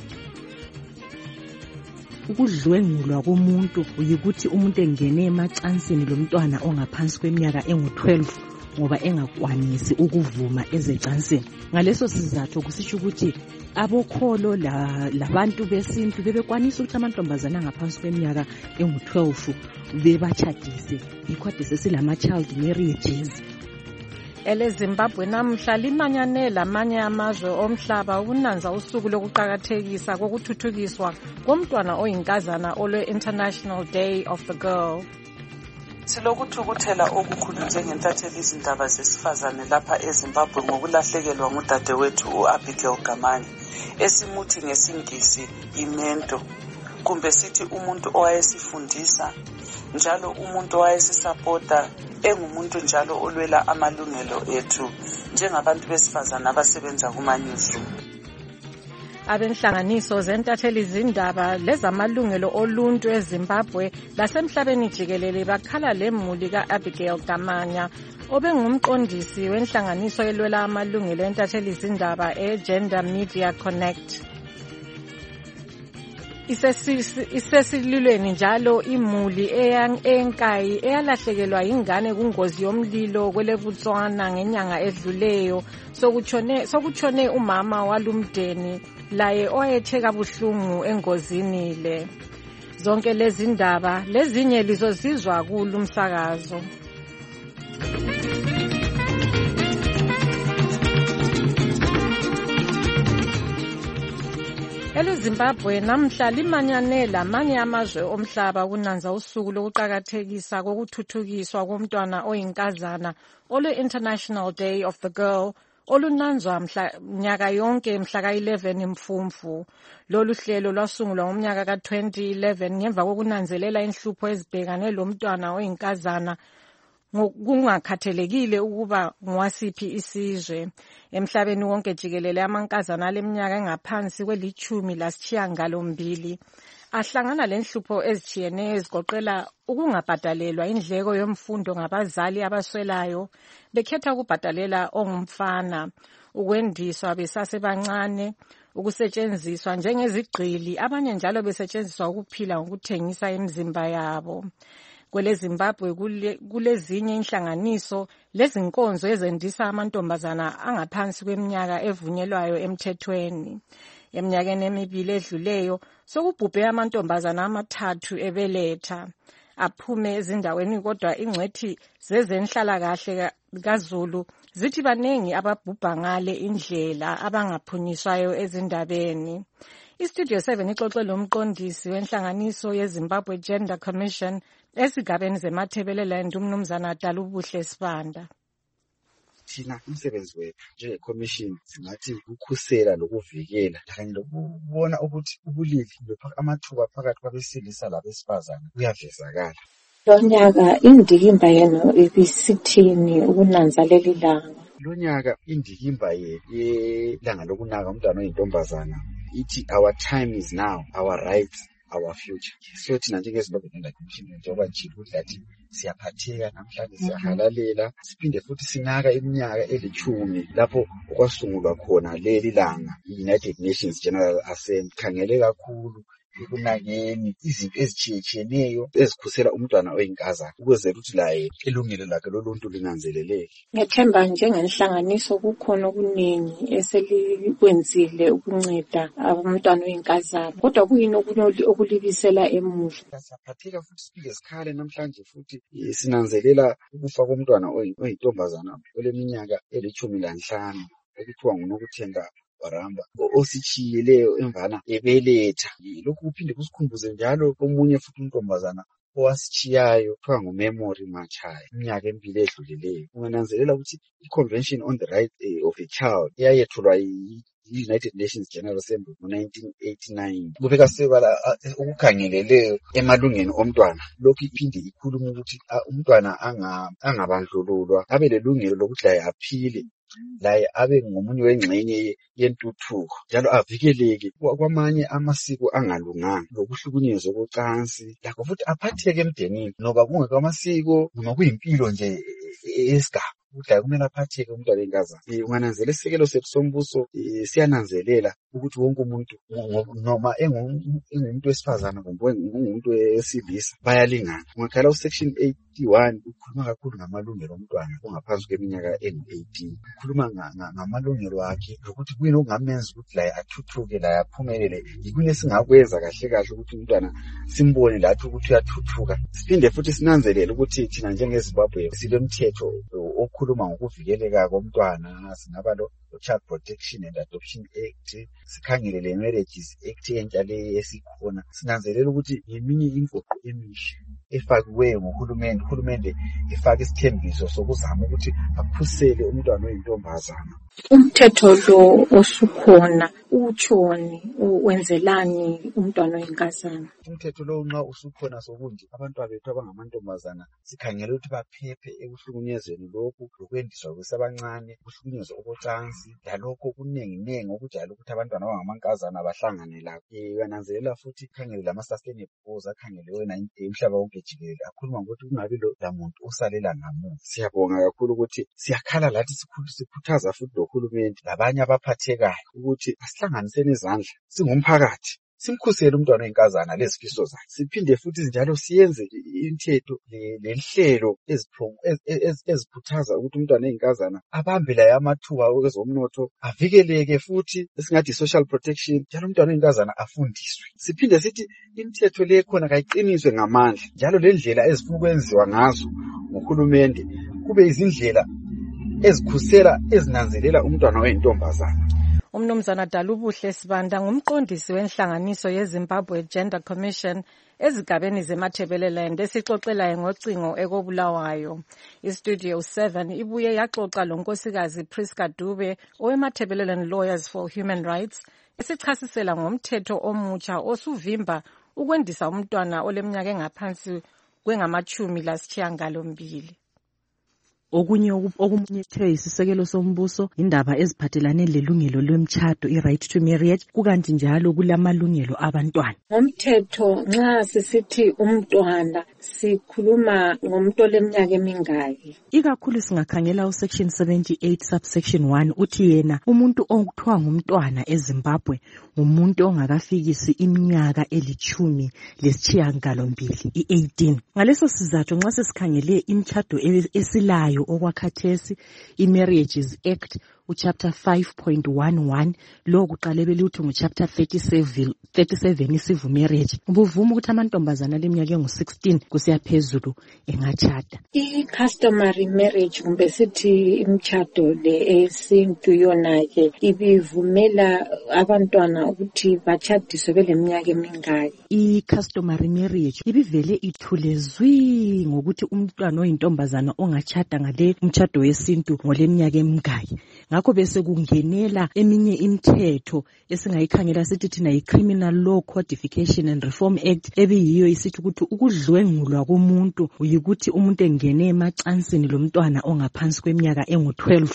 ukudlwengulwa komuntu uyikuthi umuntu engene emacansini lomntwana ongaphansi kweminyaka engu-12 ngoba engakwanisi ukuvuma ezecansini. Ngaleso sizathu kusisho ukuthi abokholo labantu besintu bebekwanisa ukuthi amantombazana angaphansi kweminyaka engu-12 bebachadise. Ikhode sesilama-child marriages. EleZimbabwe namhla limanyane lamanye amazwe omhlaba ukunanza usuku lokuqakathekisa kokuthuthukiswa komntwana oyinkazana olwe-International Day of the Girl. Silokuthukuthela okukhulu njengentatheli izindaba zesifazane lapha eZimbabwe ngokulahlekelwa ngudadewethu u-Abigail Gamani, esimuthi ngesingisi imento, kumbe sithi umuntu owayesifundisa, njalo umuntu owayesisapota, engumuntu njalo olwela amalungelo ethu njengabantu besifazane abasebenza kuma-newsroom. Abenhlanganiso zentatheli izindaba lezamalungelo oluntu eZimbabwe lasemhlabeni jikelele bakhala lemuli ka-Abigail Gamanya obengumqondisi wenhlanganiso elwela amalungelo entatheli izindaba eGender Media Connect. Isesililweni njalo imuli eyankayi eyalahlekelwa ingane kungozi yomlilo kweleBotswana ngenyanga edluleyo sokutshone umama walumdeni laye owayetheka buhlungu engozini le. Zonke lezi ndaba lezinye lizozizwa kulumsakazo. EleZimbabwe namhla limanyane lamanye amazwe omhlaba kunanza usuku lokuqakathekisa kokuthuthukiswa komntwana oyinkazana olwe-International Day of the Girl olunanzwa nyaka yonke mhla ka-11 Mfumfu. Lolu hlelo lwasungulwa ngomnyaka ka-2011 ngemva kokunanzelela inhlupho ezibhekane lomntwana oyinkazana kungakhathelekile ukuba ngwasiphi isizwe. Emhlabeni wonke jikelele amankazana aleminyaka engaphansi kweli-18 ahlangana lenhlupho ezitshiyeneyo ezigoqela ukungabhadalelwa indleko yomfundo ngabazali abaswelayo bekhetha ukubhadalela ongumfana, ukwendiswa besasebancane, ukusetshenziswa njengezigqili, abanye njalo besetshenziswa ukuphila ngokuthengisa imizimba yabo. KweleZimbabwe kulezinye inhlanganiso lezinkonzo ezendisa amantombazana angaphansi kweminyaka evunyelwayo emthethweni. Eminyakeni emibili edluleyo sokubhubhe amantombazana 3 ebeletha aphume ezindaweni, kodwa ingcwethi zezenhlalakahle kaZulu zithi banengi ababhubha ngale indlela abangaphunyiswayo ezindabeni. Istudio 7 ixoxe lomqondisi wenhlanganiso yeZimbabwe Gender Commission esigabeni zeMathebeleland umnumzana Dalubuhle Sibanda. Thina umsebenzi wethu njenge-commission singathi ukukhusela lokuvikela kanye lokubona ukuthi ubulili amathuba phakathi kwabesilisa labesifazane kuyavezakala. Lonyaka indikimba yenu ibisithini ukunanza leli langa? Lonyaka indikimba yelanga lokunaka umntwana oyintombazana ithi our time is now, our rights, our future. So thina njengeZimbabwe Gender Commission njengoba nje ukuthi siyaphatheka namhlanje siyahalalela siphinde futhi sinaka iminyaka eli10 lapho okwasungulwa khona leli langa i-United Nations General Assembly khangele kakhulu ekunakeni izinto ezitshiyetshiyeneyo ezikhusela umntwana oyinkazana ukuze ukuthi laye ilungelo lakhe loluntu linanzeleleke. Ngethemba njengenhlanganiso kukhona okuningi eselikwenzile ukunceda umntwana oyinkazana, kodwa kuyini okunye okulibisela emuva? Saphatheka futhi sifike sikhale namhlanje futhi sinanzelela ukufa komntwana oyintombazana oleminyaka eli-15 okuthiwa nguNokuthenga Waramba ositshiyileyo emvana ebeletha. Lokhu kuphinde kusikhumbuze njalo omunye futhi untombazana owasitshiyayo kuthiwa nguMemory Machaya iminyaka 2 edlulileyo. Ungananzelela ukuthi i-Convention on the Right of a Child eyayethulwa United Nations General Assembly ngo-1989 kubeka sebala ukukhangeleleyo emalungeni omntwana. Lokhu iphinde ikhuluma ukuthi umntwana angabandlululwa, abe lelungelo lokuthi laye aphile, laye abe ngomunye wengxenye yentuthuko njalo avikeleke kwamanye amasiko angalunganga lokuhlukunyezwa kocansi, lakho futhi aphatheke emndenini noba kungekho amasiko noma kuyimpilo nje esigaba ukuthi kumele aphatheke umntwana oyinkazana. Ungananzelela isekelo sethu sombuso siyananzelela ukuthi wonke umuntu noma engumuntu wesifazana kumbe engumuntu wesilisa bayalingana. Ungakhala usection 81 ukhuluma kakhulu ngamalungelo omntwana ongaphansi kweminyaka engu-18, ukhuluma ngamalungelo akhe lokuthi kuyini okungamenza ukuthi laye athuthuke, laye aphumelele, yikuni esingakwenza kahle kahle ukuthi umntwana simbone lathi ukuthi uyathuthuka. Siphinde futhi sinanzelele ukuthi thina njengeZimbabwe silemthetho okhuluma ngokuvikeleka komntwana. Sinaba lo Child Protection and Adoption Act, sikhangele le Marriages Act entsha le esikhona. Sinanzelela ukuthi yeminye imgoqo emihle efakiweyo nguhulumende efaka isithembiso sokuzama ukuthi aphusele umntwana oyintombazana. Umthetho lo osukhona utshoni wenzelani umntwana oyinkazana? Umthetho lo nxa usukhona sokundi abantwana bethu abangamantombazana sikhangele ukuthi baphephe ekuhlukunyezweni lokhu lokwendiswa kwesabancane, ukuhlukunyezwa okocansi lalokho kunenginengi okujalo ukuthi abantwana abangamankazana bahlangane lakho. Uyananzelela futhi khangele lama-sustainable goals akhangeleyo emhlaba wonke jikelele akhuluma ngokuthi kungabi lamuntu osalela ngamuva. Siyabonga kakhulu ukuthi siyakhala lathi sikhuthaza futhi lohulumende labanye abaphathekayo ukuthi asihlanganiseni izandla singumphakathi simkhusele umntwana oyinkazana lezifiso zakhe. Siphinde futhi njalo siyenze imithetho lenhlelo ezikhuthaza ukuthi umntwana oyinkazana abambe laye amathuba kwezomnotho, avikeleke futhi esingathi social protection, njalo umntwana oyinkazana afundiswe. Siphinde sithi imithetho le khona kayiqiniswe ngamandla, njalo lendlela ezifuna ukwenziwa ngazo ngohulumende kube izindlela ezikhusela ezinanzelela umntwana oyintombazana. Umnumzana Dalubuhle Sibanda ngumqondisi wenhlanganiso yeZimbabwe Gender Commission ezigabeni zeMathebeleland esixoxelayo ngocingo ekobulawayo. IStudio 7 ibuye yaxoxa lonkosikazi Priska Dube owemathebeleland Lawyers for Human Rights esichasisela ngomthetho omutsha osuvimba ukwendisa umntwana oleminyaka engaphansi kwengama-18. Okunye okumunyetheyo isisekelo sombuso indaba eziphathelane lelungelo lwemtshado, i-right to marriage, kukanti njalo kulamalungelo abantwana. Ngomthetho nxa sisithi umntwana sikhuluma ngomuntu oleminyaka emingaki? Ikakhulu singakhangela usection 78 subsection 1 uthi yena umuntu okuthiwa ngumntwana eZimbabwe ngumuntu ongakafikisi iminyaka 12 i-18. Ngaleso sizathu nxa sesikhangele imtshado esilayo okwakhathesi i-Marriages Act uchapter 5.11 lo kuqale beluthi nguchapter 37 civil marriage ubuvuma ukuthi amantombazana leminyaka engu-16 kusiya phezulu engatshada. I-customary marriage kumbe sithi imtshado le esintu yona ke ibivumela abantwana ukuthi bachadiswe beleminyaka emingaki? I-customary marriage ibivele ithulezwi ngokuthi umntwana oyintombazana ongachada ngale mtshado wesintu ngoleminyaka emingaki. Ngakho bese kungenela eminye imithetho esingayikhangela sithi thina i-Criminal Law Codification and Reform Act ebiyiyo isithi ukuthi ukudlwengulwa komuntu uyikuthi umuntu engene emacansini lomntwana ongaphansi kweminyaka engu-12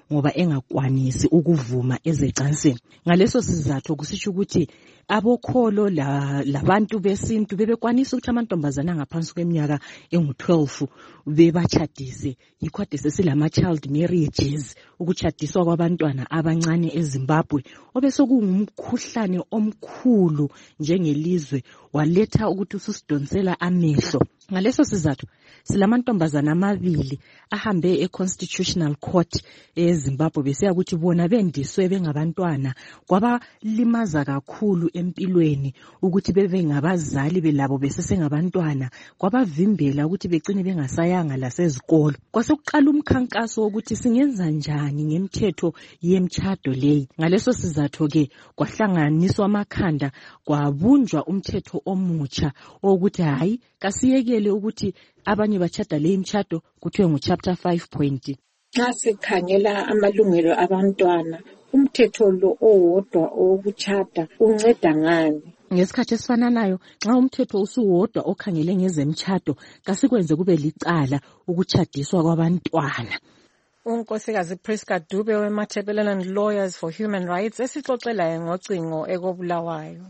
ngoba engakwanisi ukuvuma ezecansini. Ngaleso sizathu kusisho ukuthi abokholo labantu besintu bebekwanisa ukuthi amantombazana ngaphansi kweminyaka engu-12 bebachadise. Yikho kade sesilama child marriages, ukuchadiswa kwabantwana abancane eZimbabwe obesokungumkhuhlane omkhulu njengelizwe, waletha ukuthi ususidonsela amehlo. Ngaleso sizathu silamantombazana amabili ahambe e-Constitutional Court eZimbabwe besiya ukuthi bona bendiswe bengabantwana kwabalimaza kakhulu empilweni ukuthi bebe ngabazali belabo besesengabantwana, kwabavimbela ukuthi begcine bengasayanga lasezikolo. Kwasekuqala umkhankaso ukuthi singenza njani ngemthetho yemtshado leyi. Ngaleso sizathu ke kwahlanganiswa amakhanda kwabunjwa umthetho omutsha ukuthi hayi kasiyekele ukuthi abanye bachada le imtshado kuthiwe nguchapter 5. Nxa sikhangela amalungelo abantwana, umthetho lo owodwa owokuchada unceda ngani? Ngesikhathi esifananayo nxa umthetho usuwodwa okhangele ngezemtshado kasikwenze kube licala ukuchadiswa kwabantwana. uNkosikazi Priska Dube weMatabeleland Lawyers for Human Rights esixoxela ngocingo ekobulawayo.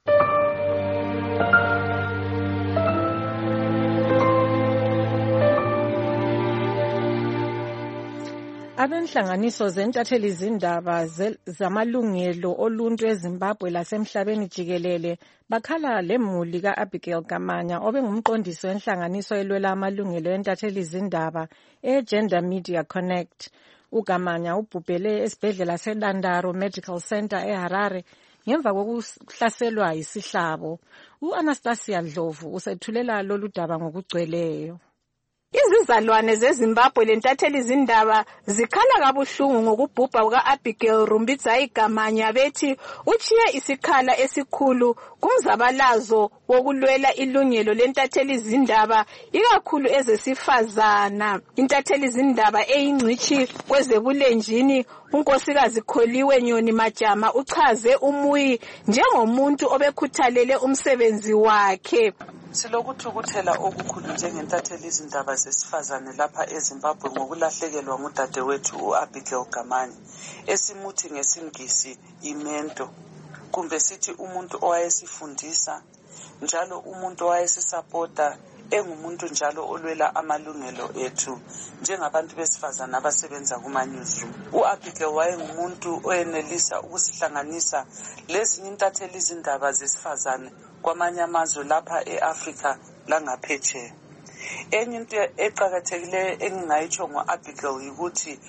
Abenhlanganiso zentatheli zindaba zamalungelo oluntu eZimbabwe lasemhlabeni jikelele bakhala lemuli kaAbigail Gamanya obengumqondisi wenhlanganiso elwela amalungelo entatheli zindaba eGender Media Connect. uGamanya ubhubhele esibhedlela seDandaro Medical Center eHarare ngemva kokuhlaselwa yisihlabo. uAnastasia Dlovu usethulela lolu daba ngokugcweleyo. Izizalwane zeZimbabwe lentatheli zindaba zikhala kabuhlungu ngokubhubha kuka-Abigail Rumbidzai Gamanya bethi uchiye isikhala esikhulu kumzabalazo wokulwela ilungelo lentatheli zindaba ikakhulu ezesifazana. Intatheli zindaba eyingcichi kwezebulenjini uNkosikazi Kholiwe Nyoni Majama uchaze umuyi njengomuntu obekhuthalele umsebenzi wakhe. Silokuthukuthela okukhulu njengentatheli izindaba zesifazane lapha eZimbabwe ngokulahlekelwa ngudadewethu uAbigail Gamanya esimuthi ngesingisi imento, kumbe sithi umuntu owayesifundisa njalo umuntu owayesisapota, engumuntu njalo olwela amalungelo ethu njengabantu besifazane abasebenza kuma-newsroom. uAbigail wayengumuntu oyenelisa ukusihlanganisa lezinye intatheli izindaba zesifazane kwamanye amazwe lapha eAfrika langaphetsheya. Enye into eqakathekileyo engingayitsho ngo-Abigail yikuthi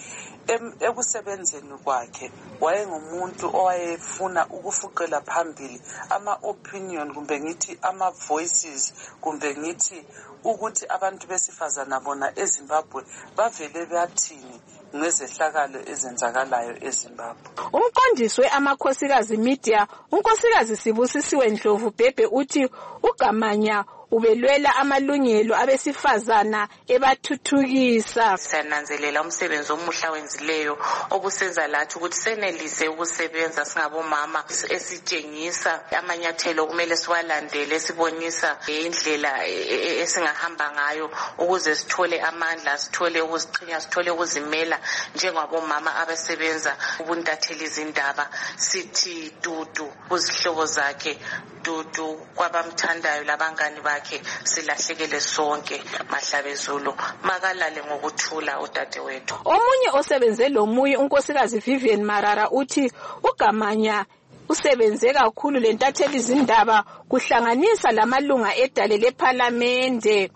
ekusebenzeni kwakhe wayengumuntu owayefuna ukufuqela phambili ama-opinion kumbe ngithi ama-voices kumbe ngithi ukuthi abantu besifazana bona eZimbabwe bavele bathini ngezehlakalo ezenzakalayo eZimbabwe. Umqondisi we-Amakhosikazi Media uNkosikazi Sibusisiwe Ndlovu Bhebhe uthi uGamanya ubelwela amalungelo abesifazana ebathuthukisa. Sananzelela umsebenzi omuhla wenzileyo okusenza lathi ukuthi senelise ukusebenza singabomama esitshengisa amanyathelo kumele siwalandele, sibonisa indlela esingahamba ngayo ukuze sithole amandla, sithole ukuziqhinya, sithole ukuzimela njengabomama abasebenza ubuntatheli izindaba. Sithi dudu kuzihlobo zakhe, dudu kwabamthandayo labangani bakhe, silahlekele sonke Mahlabezulu, makalale ngokuthula udadewethu. Omunye osebenze lomuyi uNkosikazi Vivian Marara uthi uGamanya usebenze kakhulu lentatheli izindaba kuhlanganisa lamalunga edale lePhalamende.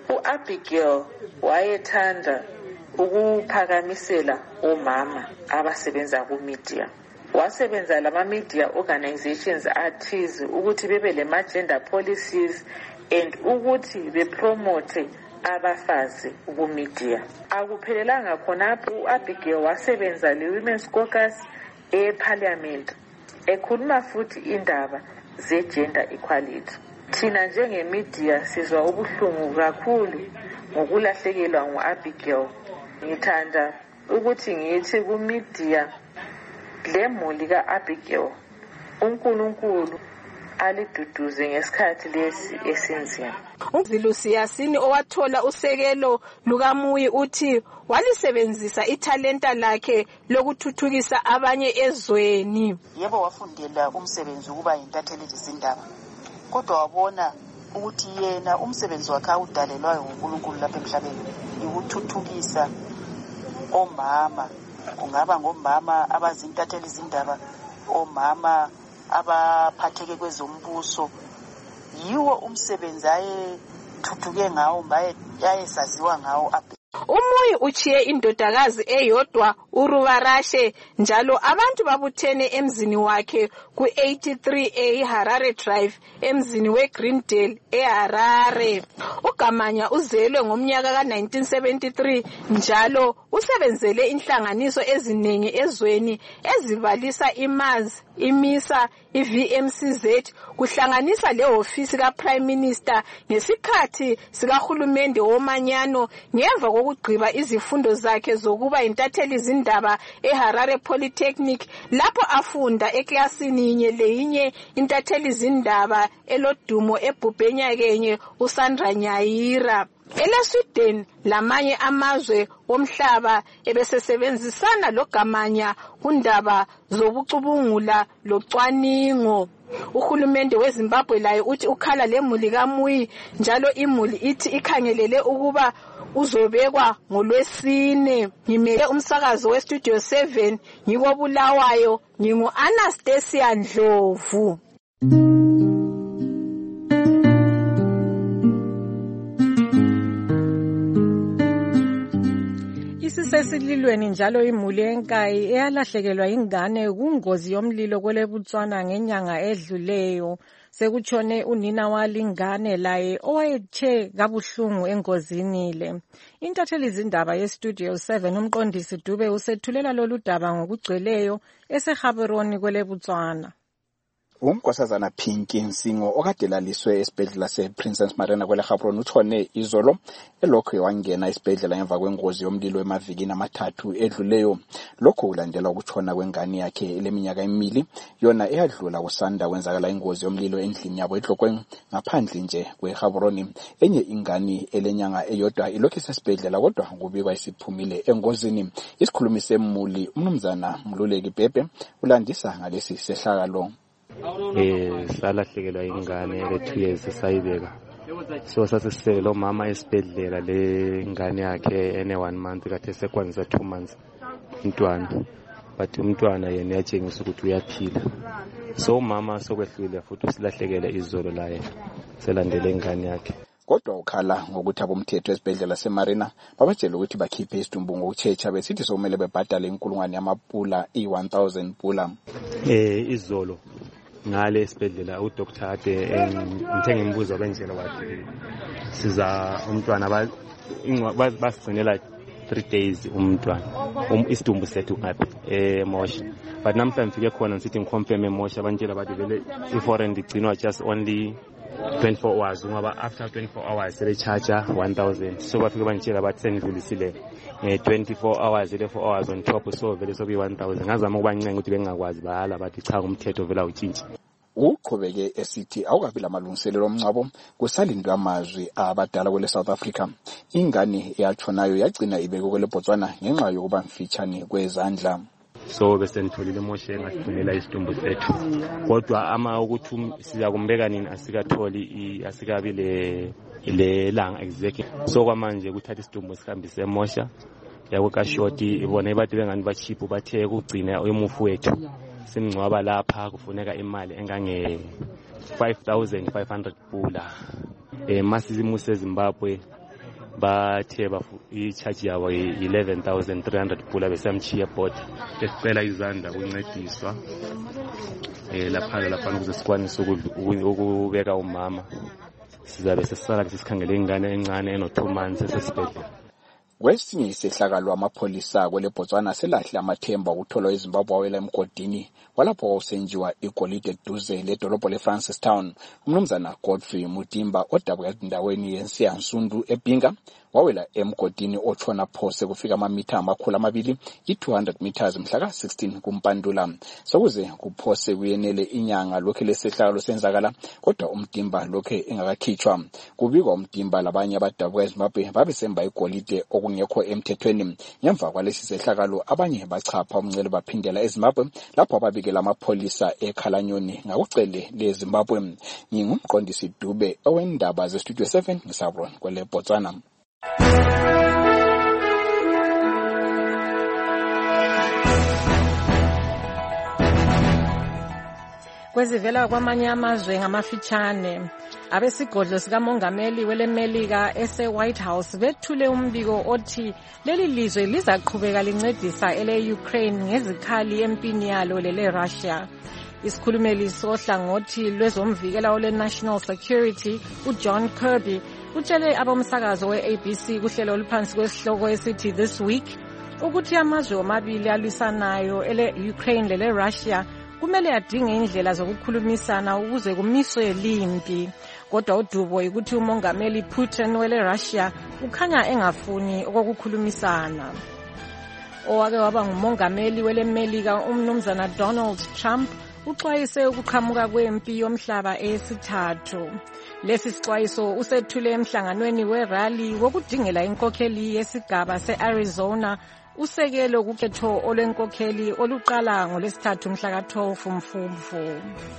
uAbigail wayethanda ukuphakamisela omama abasebenza ku-media. Wasebenza lama-media organizations athize ukuthi bebe lema-gender policies and ukuthi bepromote abafazi ku-media. Akuphelelanga khonapho, uAbigail wasebenza le-Women's Caucus eParliament ekhuluma futhi indaba ze-gender equality. Thina njenge-media sizwa ubuhlungu kakhulu ngokulahlekelwa ngu-Abigail. Ngithanda ukuthi ngithi ku-media le muli ka-Abigail uNkulunkulu aliduduze ngesikhathi lesi esinzima. uZilusiyasini owathola usekelo lukaMuyi uthi walisebenzisa ithalenta lakhe lokuthuthukisa abanye ezweni. Yebo wafundela umsebenzi ukuba yintatheli zindaba, kodwa wabona ukuthi yena umsebenzi wakhe awudalelwayo nguNkulunkulu lapha emhlabeni ukuthuthukisa omama, kungaba ngomama abazintatheli zindaba, omama abaphatheke kwezombuso. Yiwo umsebenzi ayethuthuke ngawo, yayesaziwa ngawo. uMuyi uchiye indodakazi eyodwa uRubarashe, njalo abantu babuthene emzini wakhe ku-83A Harare Drive emzini weGreendale eHarare. uGamanya uzelwe ngomnyaka ka-1973 njalo usebenzele inhlanganiso eziningi ezweni ezibalisa iMAZ, iMISA, iVMCZ kuhlanganisa lehhovisi kaPrime Minister ngesikhathi sikahulumende womanyano ngemva kokugqiba izifundo zakhe zokuba intatheli zindaba eHarare Polytechnic, lapho afunda eklasini yinye leyinye intatheli zindaba elodumo eBhubhenya kenye uSandra Nyayira. EleSweden lamanye amazwe omhlaba ebesebenzisana loGamanya kundaba zokucubungula locwaningo. Uhulumende weZimbabwe laye uthi ukhala lemuli kaMuyi, njalo imuli ithi ikhangelele ukuba uzobekwa ngoLwesine. Ngimele umsakazo weStudio 7 ngikobulawayo, ngingu-Anastasia Ndlovu. Isisesililweni njalo imuli eNkayi eyalahlekelwa ingane kungozi yomlilo kweleBotswana ngenyanga edluleyo. Sekutshone unina walingane laye owayethe kabuhlungu engozini le. Intatheli zindaba yeStudio 7 umqondisi Dube usethulela lolu daba ngokugcweleyo eseGaborone kweleBotswana. Unkosazana Pinky Nsingo okade laliswe esibhedlela sePrincess Marina kweleGaborone utshone izolo elokho wangena esibhedlela ngemva kwengozi yomlilo emavikini amathathu edluleyo. Lokho kulandela ukutshona kwengane yakhe leminyaka emibili yona eyadlula kusanda kwenzakala ingozi yomlilo endlini yabo ehlokweni ngaphandle nje kweGaborone. Enye ingane elenyanga eyodwa ilokhu esibhedlela kodwa kubikwa isiphumile engozini. Isikhulumi semuli umnumzana Mluleki Pepe ulandisa ngalesi sehlakalo. Salahlekelwa ingane le2 years sayibeka, so sasisele umama esibhedlela le ngane yakhe ene 1 month kade sekwanza 2 months umntwana, but umntwana yena yatshengisa ukuthi uyaphila. So umama sokwehlule futhi usilahlekele izolo laye selandele ingane yakhe. Kodwa ukhala ngokuthi abomthetho esibhedlela seMarina babatshela ukuthi bakhiphe isidumbu ngokutshecha besithi somele bebhadale inkulungwane yamapula i1000 pula. Izolo ngale esibhedlela uDr ade ngithe ngimbuza benjela wathi siza umntwana basigcinela 3 days umntwana isidumbu sethu ngaphi eMosha, but namhlanje ngifike khona ngithi ngiconfirm eMosha abanjela bathi vele iforeign igcinwa just only 24 hours ngoba after 24 hours sele charge 1000, so bafike bangitshela bathi sengidlulisile 24 hours le 4 hours on top, so vele sokuyi 1000. ngazama ukubancenga ukuthi bengakwazi bahala bathi cha umthetho vela utshintshi. Uqhubeke esithi awukabi lamalungiselelo omncabo kusalindwa amazwi abadala kwele South Africa. Ingane yatshonayo yagcina ibekwe kweleBotswana ngenxa yokuba mfitshane kwezandla. So bese nitholile eMosha engasigcinela isidumbu sethu, kodwa ama ukuthi siza kumbeka nini asikatholi asikabi le langa exactly. So kwamanje kuthatha isidumbu sihambise eMosha yabo kaShoti ibona bathi bengani bachiphu bathe ukugcina umufu wethu simngcwaba lapha kufuneka imali engange 5500 pula. Masizimuse eZimbabwe bathe i-charge yabo 11300 pula besamchiya bot. Esicela izandla ukuncediswa lapha ukuze sikwanise ukubeka umama. Sizabe sesisala sikhangele ingane encane eno 2 months esesibhedlela. Kwesinye isehlakalo amapholisa kwele Botswana selahle amathemba ukuthola eZimbabwe wawela emgodini walapho kwausenjiwa igolide eduze ledolobho leFrancistown. Umnumzana Godfrey Mutimba odabuka endaweni yeNsiyansundu eBinga wawela emgodini otshona phose kufika amamitha amakhulu 200 i200 meters mhla ka16 kuMpandula. Sokuze kuphose kuyenele inyanga lokho lesehlakalo senzakala kodwa uMtimba lokho engakakhitshwa. Kubikwa uMtimba labanye abadabuka eZimbabwe babesemba igolide okungekho emthethweni. Ngemva kwalesi sehlakalo abanye bachapha umncele baphindela eZimbabwe lapho ababikela amapholisa eKhalanyoni ngakucele leZimbabwe. Ngingumqondisi Dube owendaba zeStudio 7 ngisabron kwele Botswana. Kwezivela kwamanye amazwe ngamafitshane, abesigodlo sikamongameli welemelika ese-White House bethule umbiko othi leli lizwe lizaqhubeka lincedisa ele-Ukraine ngezikhali empini yalo lele-Russia. Isikhulumeli sohlangothi lwezomvikela ole-National Security uJohn Kirby utshele abomsakazo we-ABC kuhlelo oluphansi kwesihloko esithi This Week ukuthi amazwe omabili alwisanayo ele-Ukraine lele-Russia kumele adinge indlela zokukhulumisana ukuze kumiswe limpi. Kodwa udubo ukuthi umongameli Putin wele-Russia ukhanya engafuni ukukhulumisana. Owake waba ngumongameli welemelika umnumzana Donald Trump uxwayise ukuqhamuka kwempi yomhlaba eyesithathu. Lesi sixwayiso usethule emhlanganweni werally wokudingela inkokheli yesigaba se-Arizona usekelo kukhetho olwenkokheli oluqala ngolesithathu mhla ka-12 Mfumfu.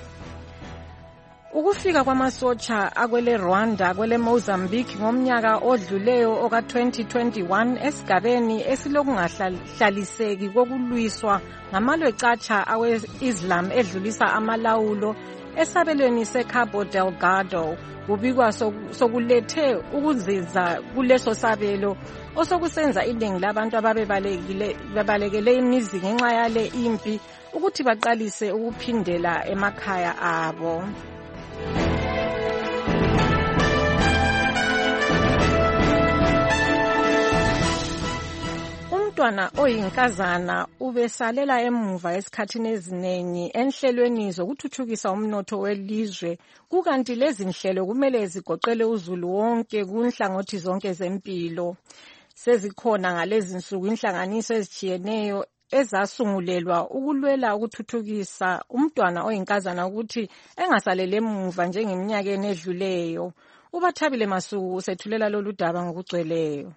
Ukufika kwamasotsha akwele Rwanda kwele Mozambique ngomnyaka odluleyo oka-2021 esigabeni esilokungahlaliseki kokulwiswa ngamalwecatsha awe-Islam edlulisa amalawulo esabelweni seCabo Delgado kubikwa sokulethe ukuzinza kuleso sabelo osokusenza iningi labantu ababebalekele imizi ngenxa yale impi ukuthi baqalise ukuphindela emakhaya abo. Umntwana oyinkazana ubesalela emuva esikhathini eziningi enhlelweni zokuthuthukisa umnotho welizwe kukanti lezi nhlelo kumele zigoqele uzulu wonke kunhlangothi zonke zempilo. Sezikhona ngalezi nsuku inhlanganiso ezijiyeneyo ezasungulelwa ukulwela ukuthuthukisa umntwana oyinkazana ukuthi engasalele emuva njengeminyakeni edluleyo. Ubathabile Masuku usethulela lolu daba ngokugcweleyo.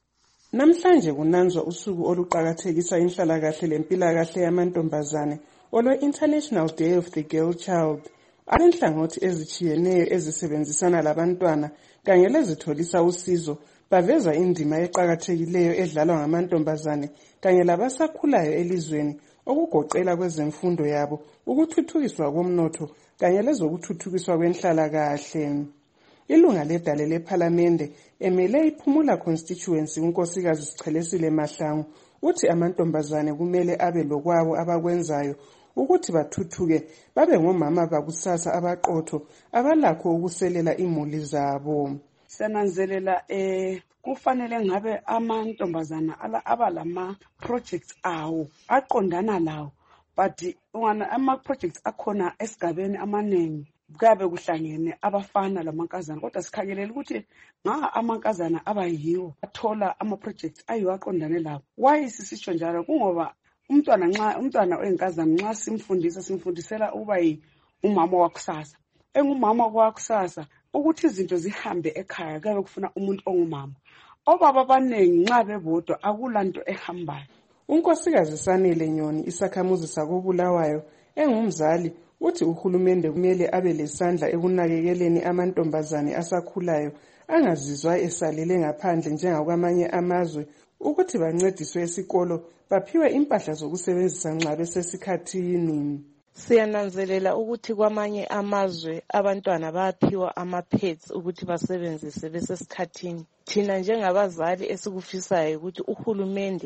Namhlanje kunanzwa usuku oluqakathekisa inhlalakahle lempilakahle yamantombazane olwe-International Day of the Girl Child. Abenhlangothi ezijiyeneyo ezisebenzisana labantwana kanye lezitholisa usizo baveza indima eqakathekileyo edlalwa ngamantombazane kanye labasakhulayo elizweni okugoqela kwezemfundo yabo, ukuthuthukiswa komnotho kanye lezokuthuthukiswa kwenhlalakahle. Ilunga ledale lephalamende emele iPhumula constituency unkosikazi Sichelesile Mahlangu uthi amantombazane kumele abe lokwabo abakwenzayo ukuthi bathuthuke babe ngomama bakusasa abaqotho abalakho ukuselela imuli zabo. Sananzelela kufanele ngabe amantombazana abalama projects awo aqondana lawo, but ama projects akhona esigabeni amanengi kuyabe kuhlangene abafana lamankazana, kodwa sikhangelela ukuthi amankazana abayiwo athola ama projects ayiwo aqondane lawo. Why sisitsho njalo? Kungoba umntwana oyinkazana nxa simfundisela ukuba umama wakusasa. Engumama wakusasa ukuthi izinto zihambe ekhaya kuyabe kufuna umuntu ongumama. Obaba abanengi nxa bebodwa akulanto ehambayo. Unkosikazi Sanele Nyoni isakhamuzi sakobulawayo engumzali uthi uhulumende kumele abe lesandla ekunakekeleni amantombazane asakhulayo angazizwa esalele ngaphandle njengakwamanye amazwe ukuthi bancediswe esikolo baphiwe impahla zokusebenzisa nxa besesikhathini. Siyananzelela ukuthi kwamanye amazwe abantwana bayaphiwa ama-pads ukuthi basebenzise besesikhathini. Thina njengabazali esikufisayo ukuthi uhulumende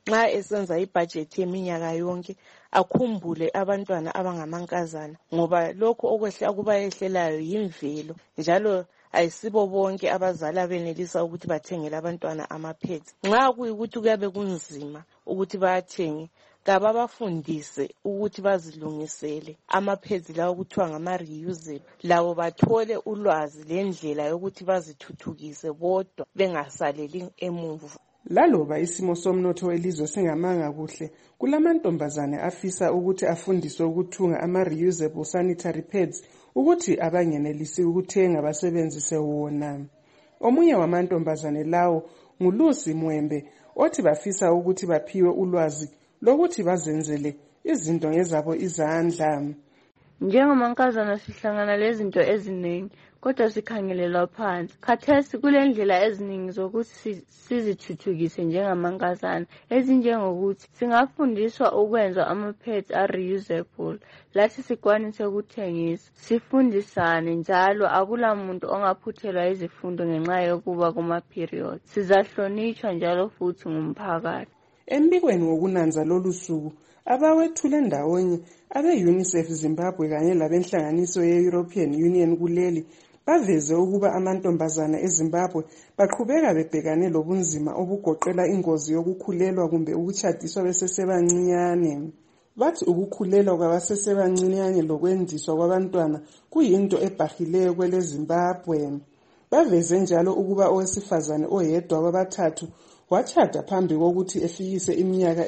nxa esenza ibudget yeminyaka yonke akhumbule abantwana abangamankazana ngoba lokho okubayehlelayo yimvelo njalo ayisibo bonke abazali abenelisa ukuthi bathengele abantwana amapads. Nxa kuyikuthi kuyabe kunzima ukuthi bathenge kababafundise ukuthi bazilungisele amapads lawo kuthiwa ngama-reusable, labo bathole ulwazi lendlela yokuthi bazithuthukise bodwa bengasaleli emuva. Laloba isimo somnotho welizwe singamanga kuhle, kulamantombazane afisa ukuthi afundiswe ukuthunga ama-reusable sanitary pads ukuthi abangenelisi ukuthenga basebenzise wona. Omunye wamantombazane lawo nguLucy Mwembe othi bafisa ukuthi baphiwe ulwazi lokuthi bazenzele izinto ngezabo izandla. Njengamankazana sihlangana lezinto eziningi kodwa sikhangelelwa phansi. Khathesi kulendlela eziningi zokuthi sizithuthukise njengamankazana ezinjengokuthi singafundiswa ukwenza ama-pads are-reusable lathi sikwanise ukuthengisa. Sifundisane njalo, akula muntu ongaphuthelwa izifundo ngenxa yokuba kuma-period. Sizahlonitshwa njalo futhi ngumphakathi. Embikweni wokunanza lolu suku abawethule ndawonye abe-UNICEF Zimbabwe kanye labenhlanganiso ye-European Union kuleli baveze ukuba amantombazana eZimbabwe baqhubeka bebhekane lobunzima obugoqela ingozi yokukhulelwa kumbe ukutshadiswa besesebancinyane. Bathi ukukhulelwa kwabasesebancinyane lokwendiswa kwabantwana kuyinto ebhahileyo kwele Zimbabwe. Baveze njalo ukuba owesifazane oyedwa wabathathu wachada phambi kokuthi efikise iminyaka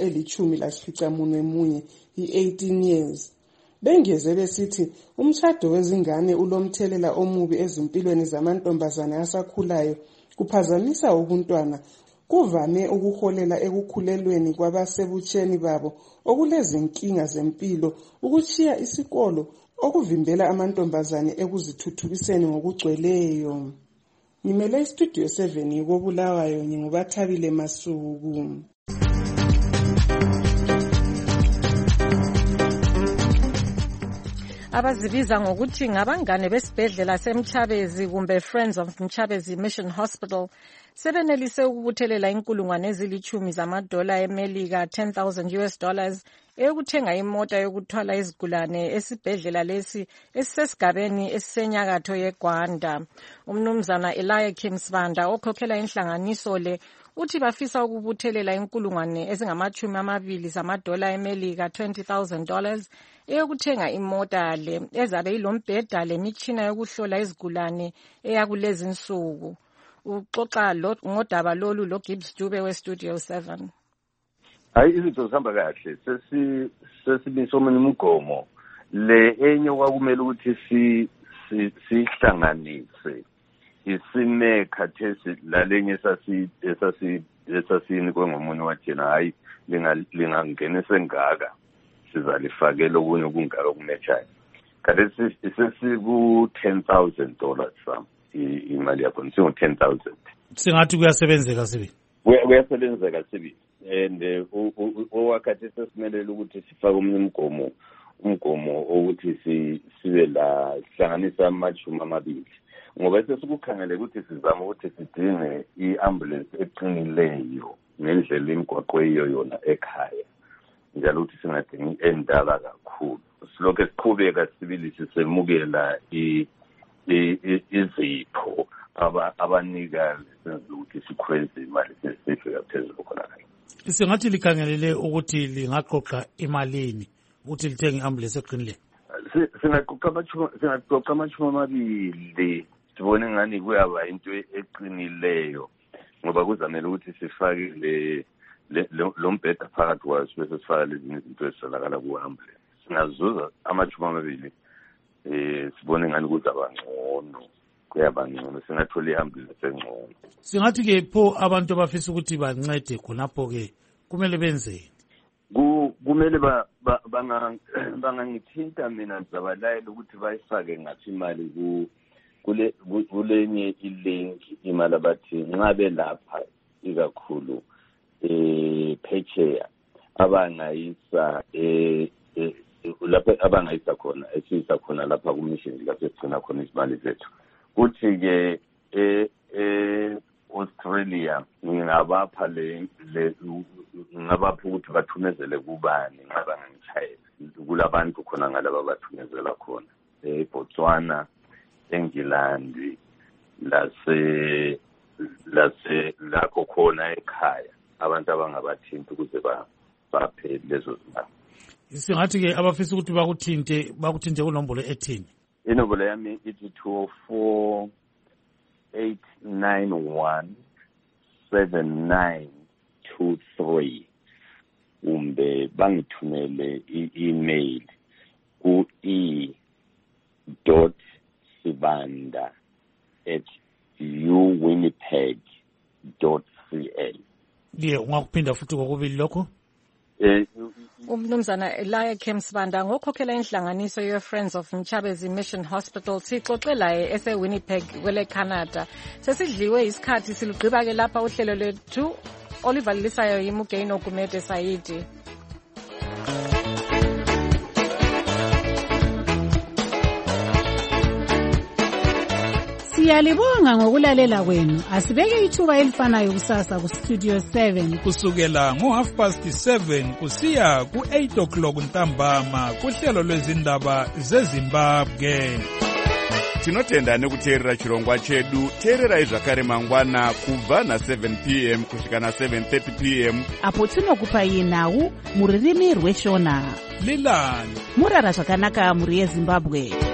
eli-18 i-18 years. Bengeze besithi umshado wezingane ulomthelela omubi ezimpilweni zamantombazane asakhulayo, kuphazamisa ubuntwana, kuvame ukuholela ekukhulelweni kwabasebutsheni babo okulezinkinga zempilo, ukuchiya isikolo, okuvimbela amantombazane ekuzithuthukiseni ngokugcweleyo. Ngimele istudio 7 koBulawayo ngingubathabile Masuku. Abazibiza ngokuthi ngabangane besibhedlela seMchabezi kumbe Friends of Mchabezi Mission Hospital sebenelise ukubuthelela inkulungwane ezilithumi zamadola eMelika, $10,000 eyokuthenga imota yokuthwala izigulane esibhedlela lesi esisesigabeni esisenyakatho yeGwanda. Umnumzana Eliakim Sibanda okhokhela inhlanganiso le uthi bafisa ukubuthelela inkulungwane ezingama-20 zamadola eMelika, $20,000 eyokuthenga imota le ezabe ilombheda lemitshina yokuhlola izigulane eyakulezi insuku. Uxoxa ngodaba lolu loGibbs Dube weStudio 7. Hayi, izinto zihamba kahle, sesibiso omunye umgomo le enye kwakumele ukuthi sihlanganise isime khathesi lalenye esasinikwe ngomunye wathina, hayi lingangenise ngaka sizalifakela okunye okungaka okunechayo. Khathesi sesiku-$10,000 sam imali yakho, singu-10,000. Singathi kuyasebenzeka sibi. Kuyasebenzeka sibi. And owakhathi sesimelele ukuthi sifake omunye umgomo ukuthi sibe la sihlanganisa ama-20 ngoba sesikukhangele ukuthi sizama ukuthi sidinge i-ambulance eqinileyo ngendlela imigwaqo eyiyo yona ekhaya, njalo ukuthi singadingi endala kakhulu. Silokhu siqhubeka sibili sisemukela izipho abanikazi senze ukuthi sikhweze imali sesifika phezulu khona kanye. Singathi likhangelele ukuthi lingaqoqa imalini ukuthi lithenga i-ambulance eqinileyo. Singaqoqa $20 sibone ngani kuyaba into eqinileyo ngoba kuzamele ukuthi sifake lo mbheda phakathi kwaso bese sifaka lezinye izinto ezitholakala ku-ambulance. Singazuza $20 sibone ngani kuzaba ngcono, kuyaba ngcono, singathola i-ambulance engcono. Singathi-ke pho abantu abafisa ukuthi bancede khonapho-ke kumele benzeni? Kumele bangangithinta mina ngizabalayela ukuthi bayifake ngaphi imali kulenye ilink imali abathi nxa belapha ikakhulu phetsheya abangayisa lapho abangayisa khona esiyisa khona lapha ku-mission lapho esigcina khona izimali zethu. Kuthi-ke Australia ngingabapha ngingabapha ukuthi bathumezele kubani ngaba ngangitshayela kulabantu khona ngalaba bathumezela khona eBotswana, eNgilandi, lakho khona ekhaya abantu abangabathinta ukuze baphe lezo zimali. Singathi-ke abafisa ukuthi bakuthinte kunombolo ethini? Inombolo yami ithi 204-891-7923 kumbe bangithumele i-email e.sibanda@uwinnipeg.ca. Ungakuphinda futhi kokubili lokho? Umnumzana Elia Kemsibanda ngokhokhela inhlanganiso ye-Friends of Mchabezi Mission Hospital sixoxe laye ese-Winnipeg kwele Canada. Sesidliwe isikhathi silugqiba ke lapha uhlelo lethu olivalisayo yiMugeno Gumede Saidi. Siyalibonga ngokulalela kwenu. Asibeke ithuba elifanayo kusasa ku Studio 7 kusukela ngo7:30 kusiya ku8:00 ntambama kuhlelo lwezindaba zeZimbabwe. Tinotenda kuteerera chirongwa chedu. Teererai zvakare mangwana kubva na7 p.m. kusvika na7:30 p.m. apo tinokupai nhau muririmi rweshona. Lilani murara zvakanaka muri yeZimbabwe.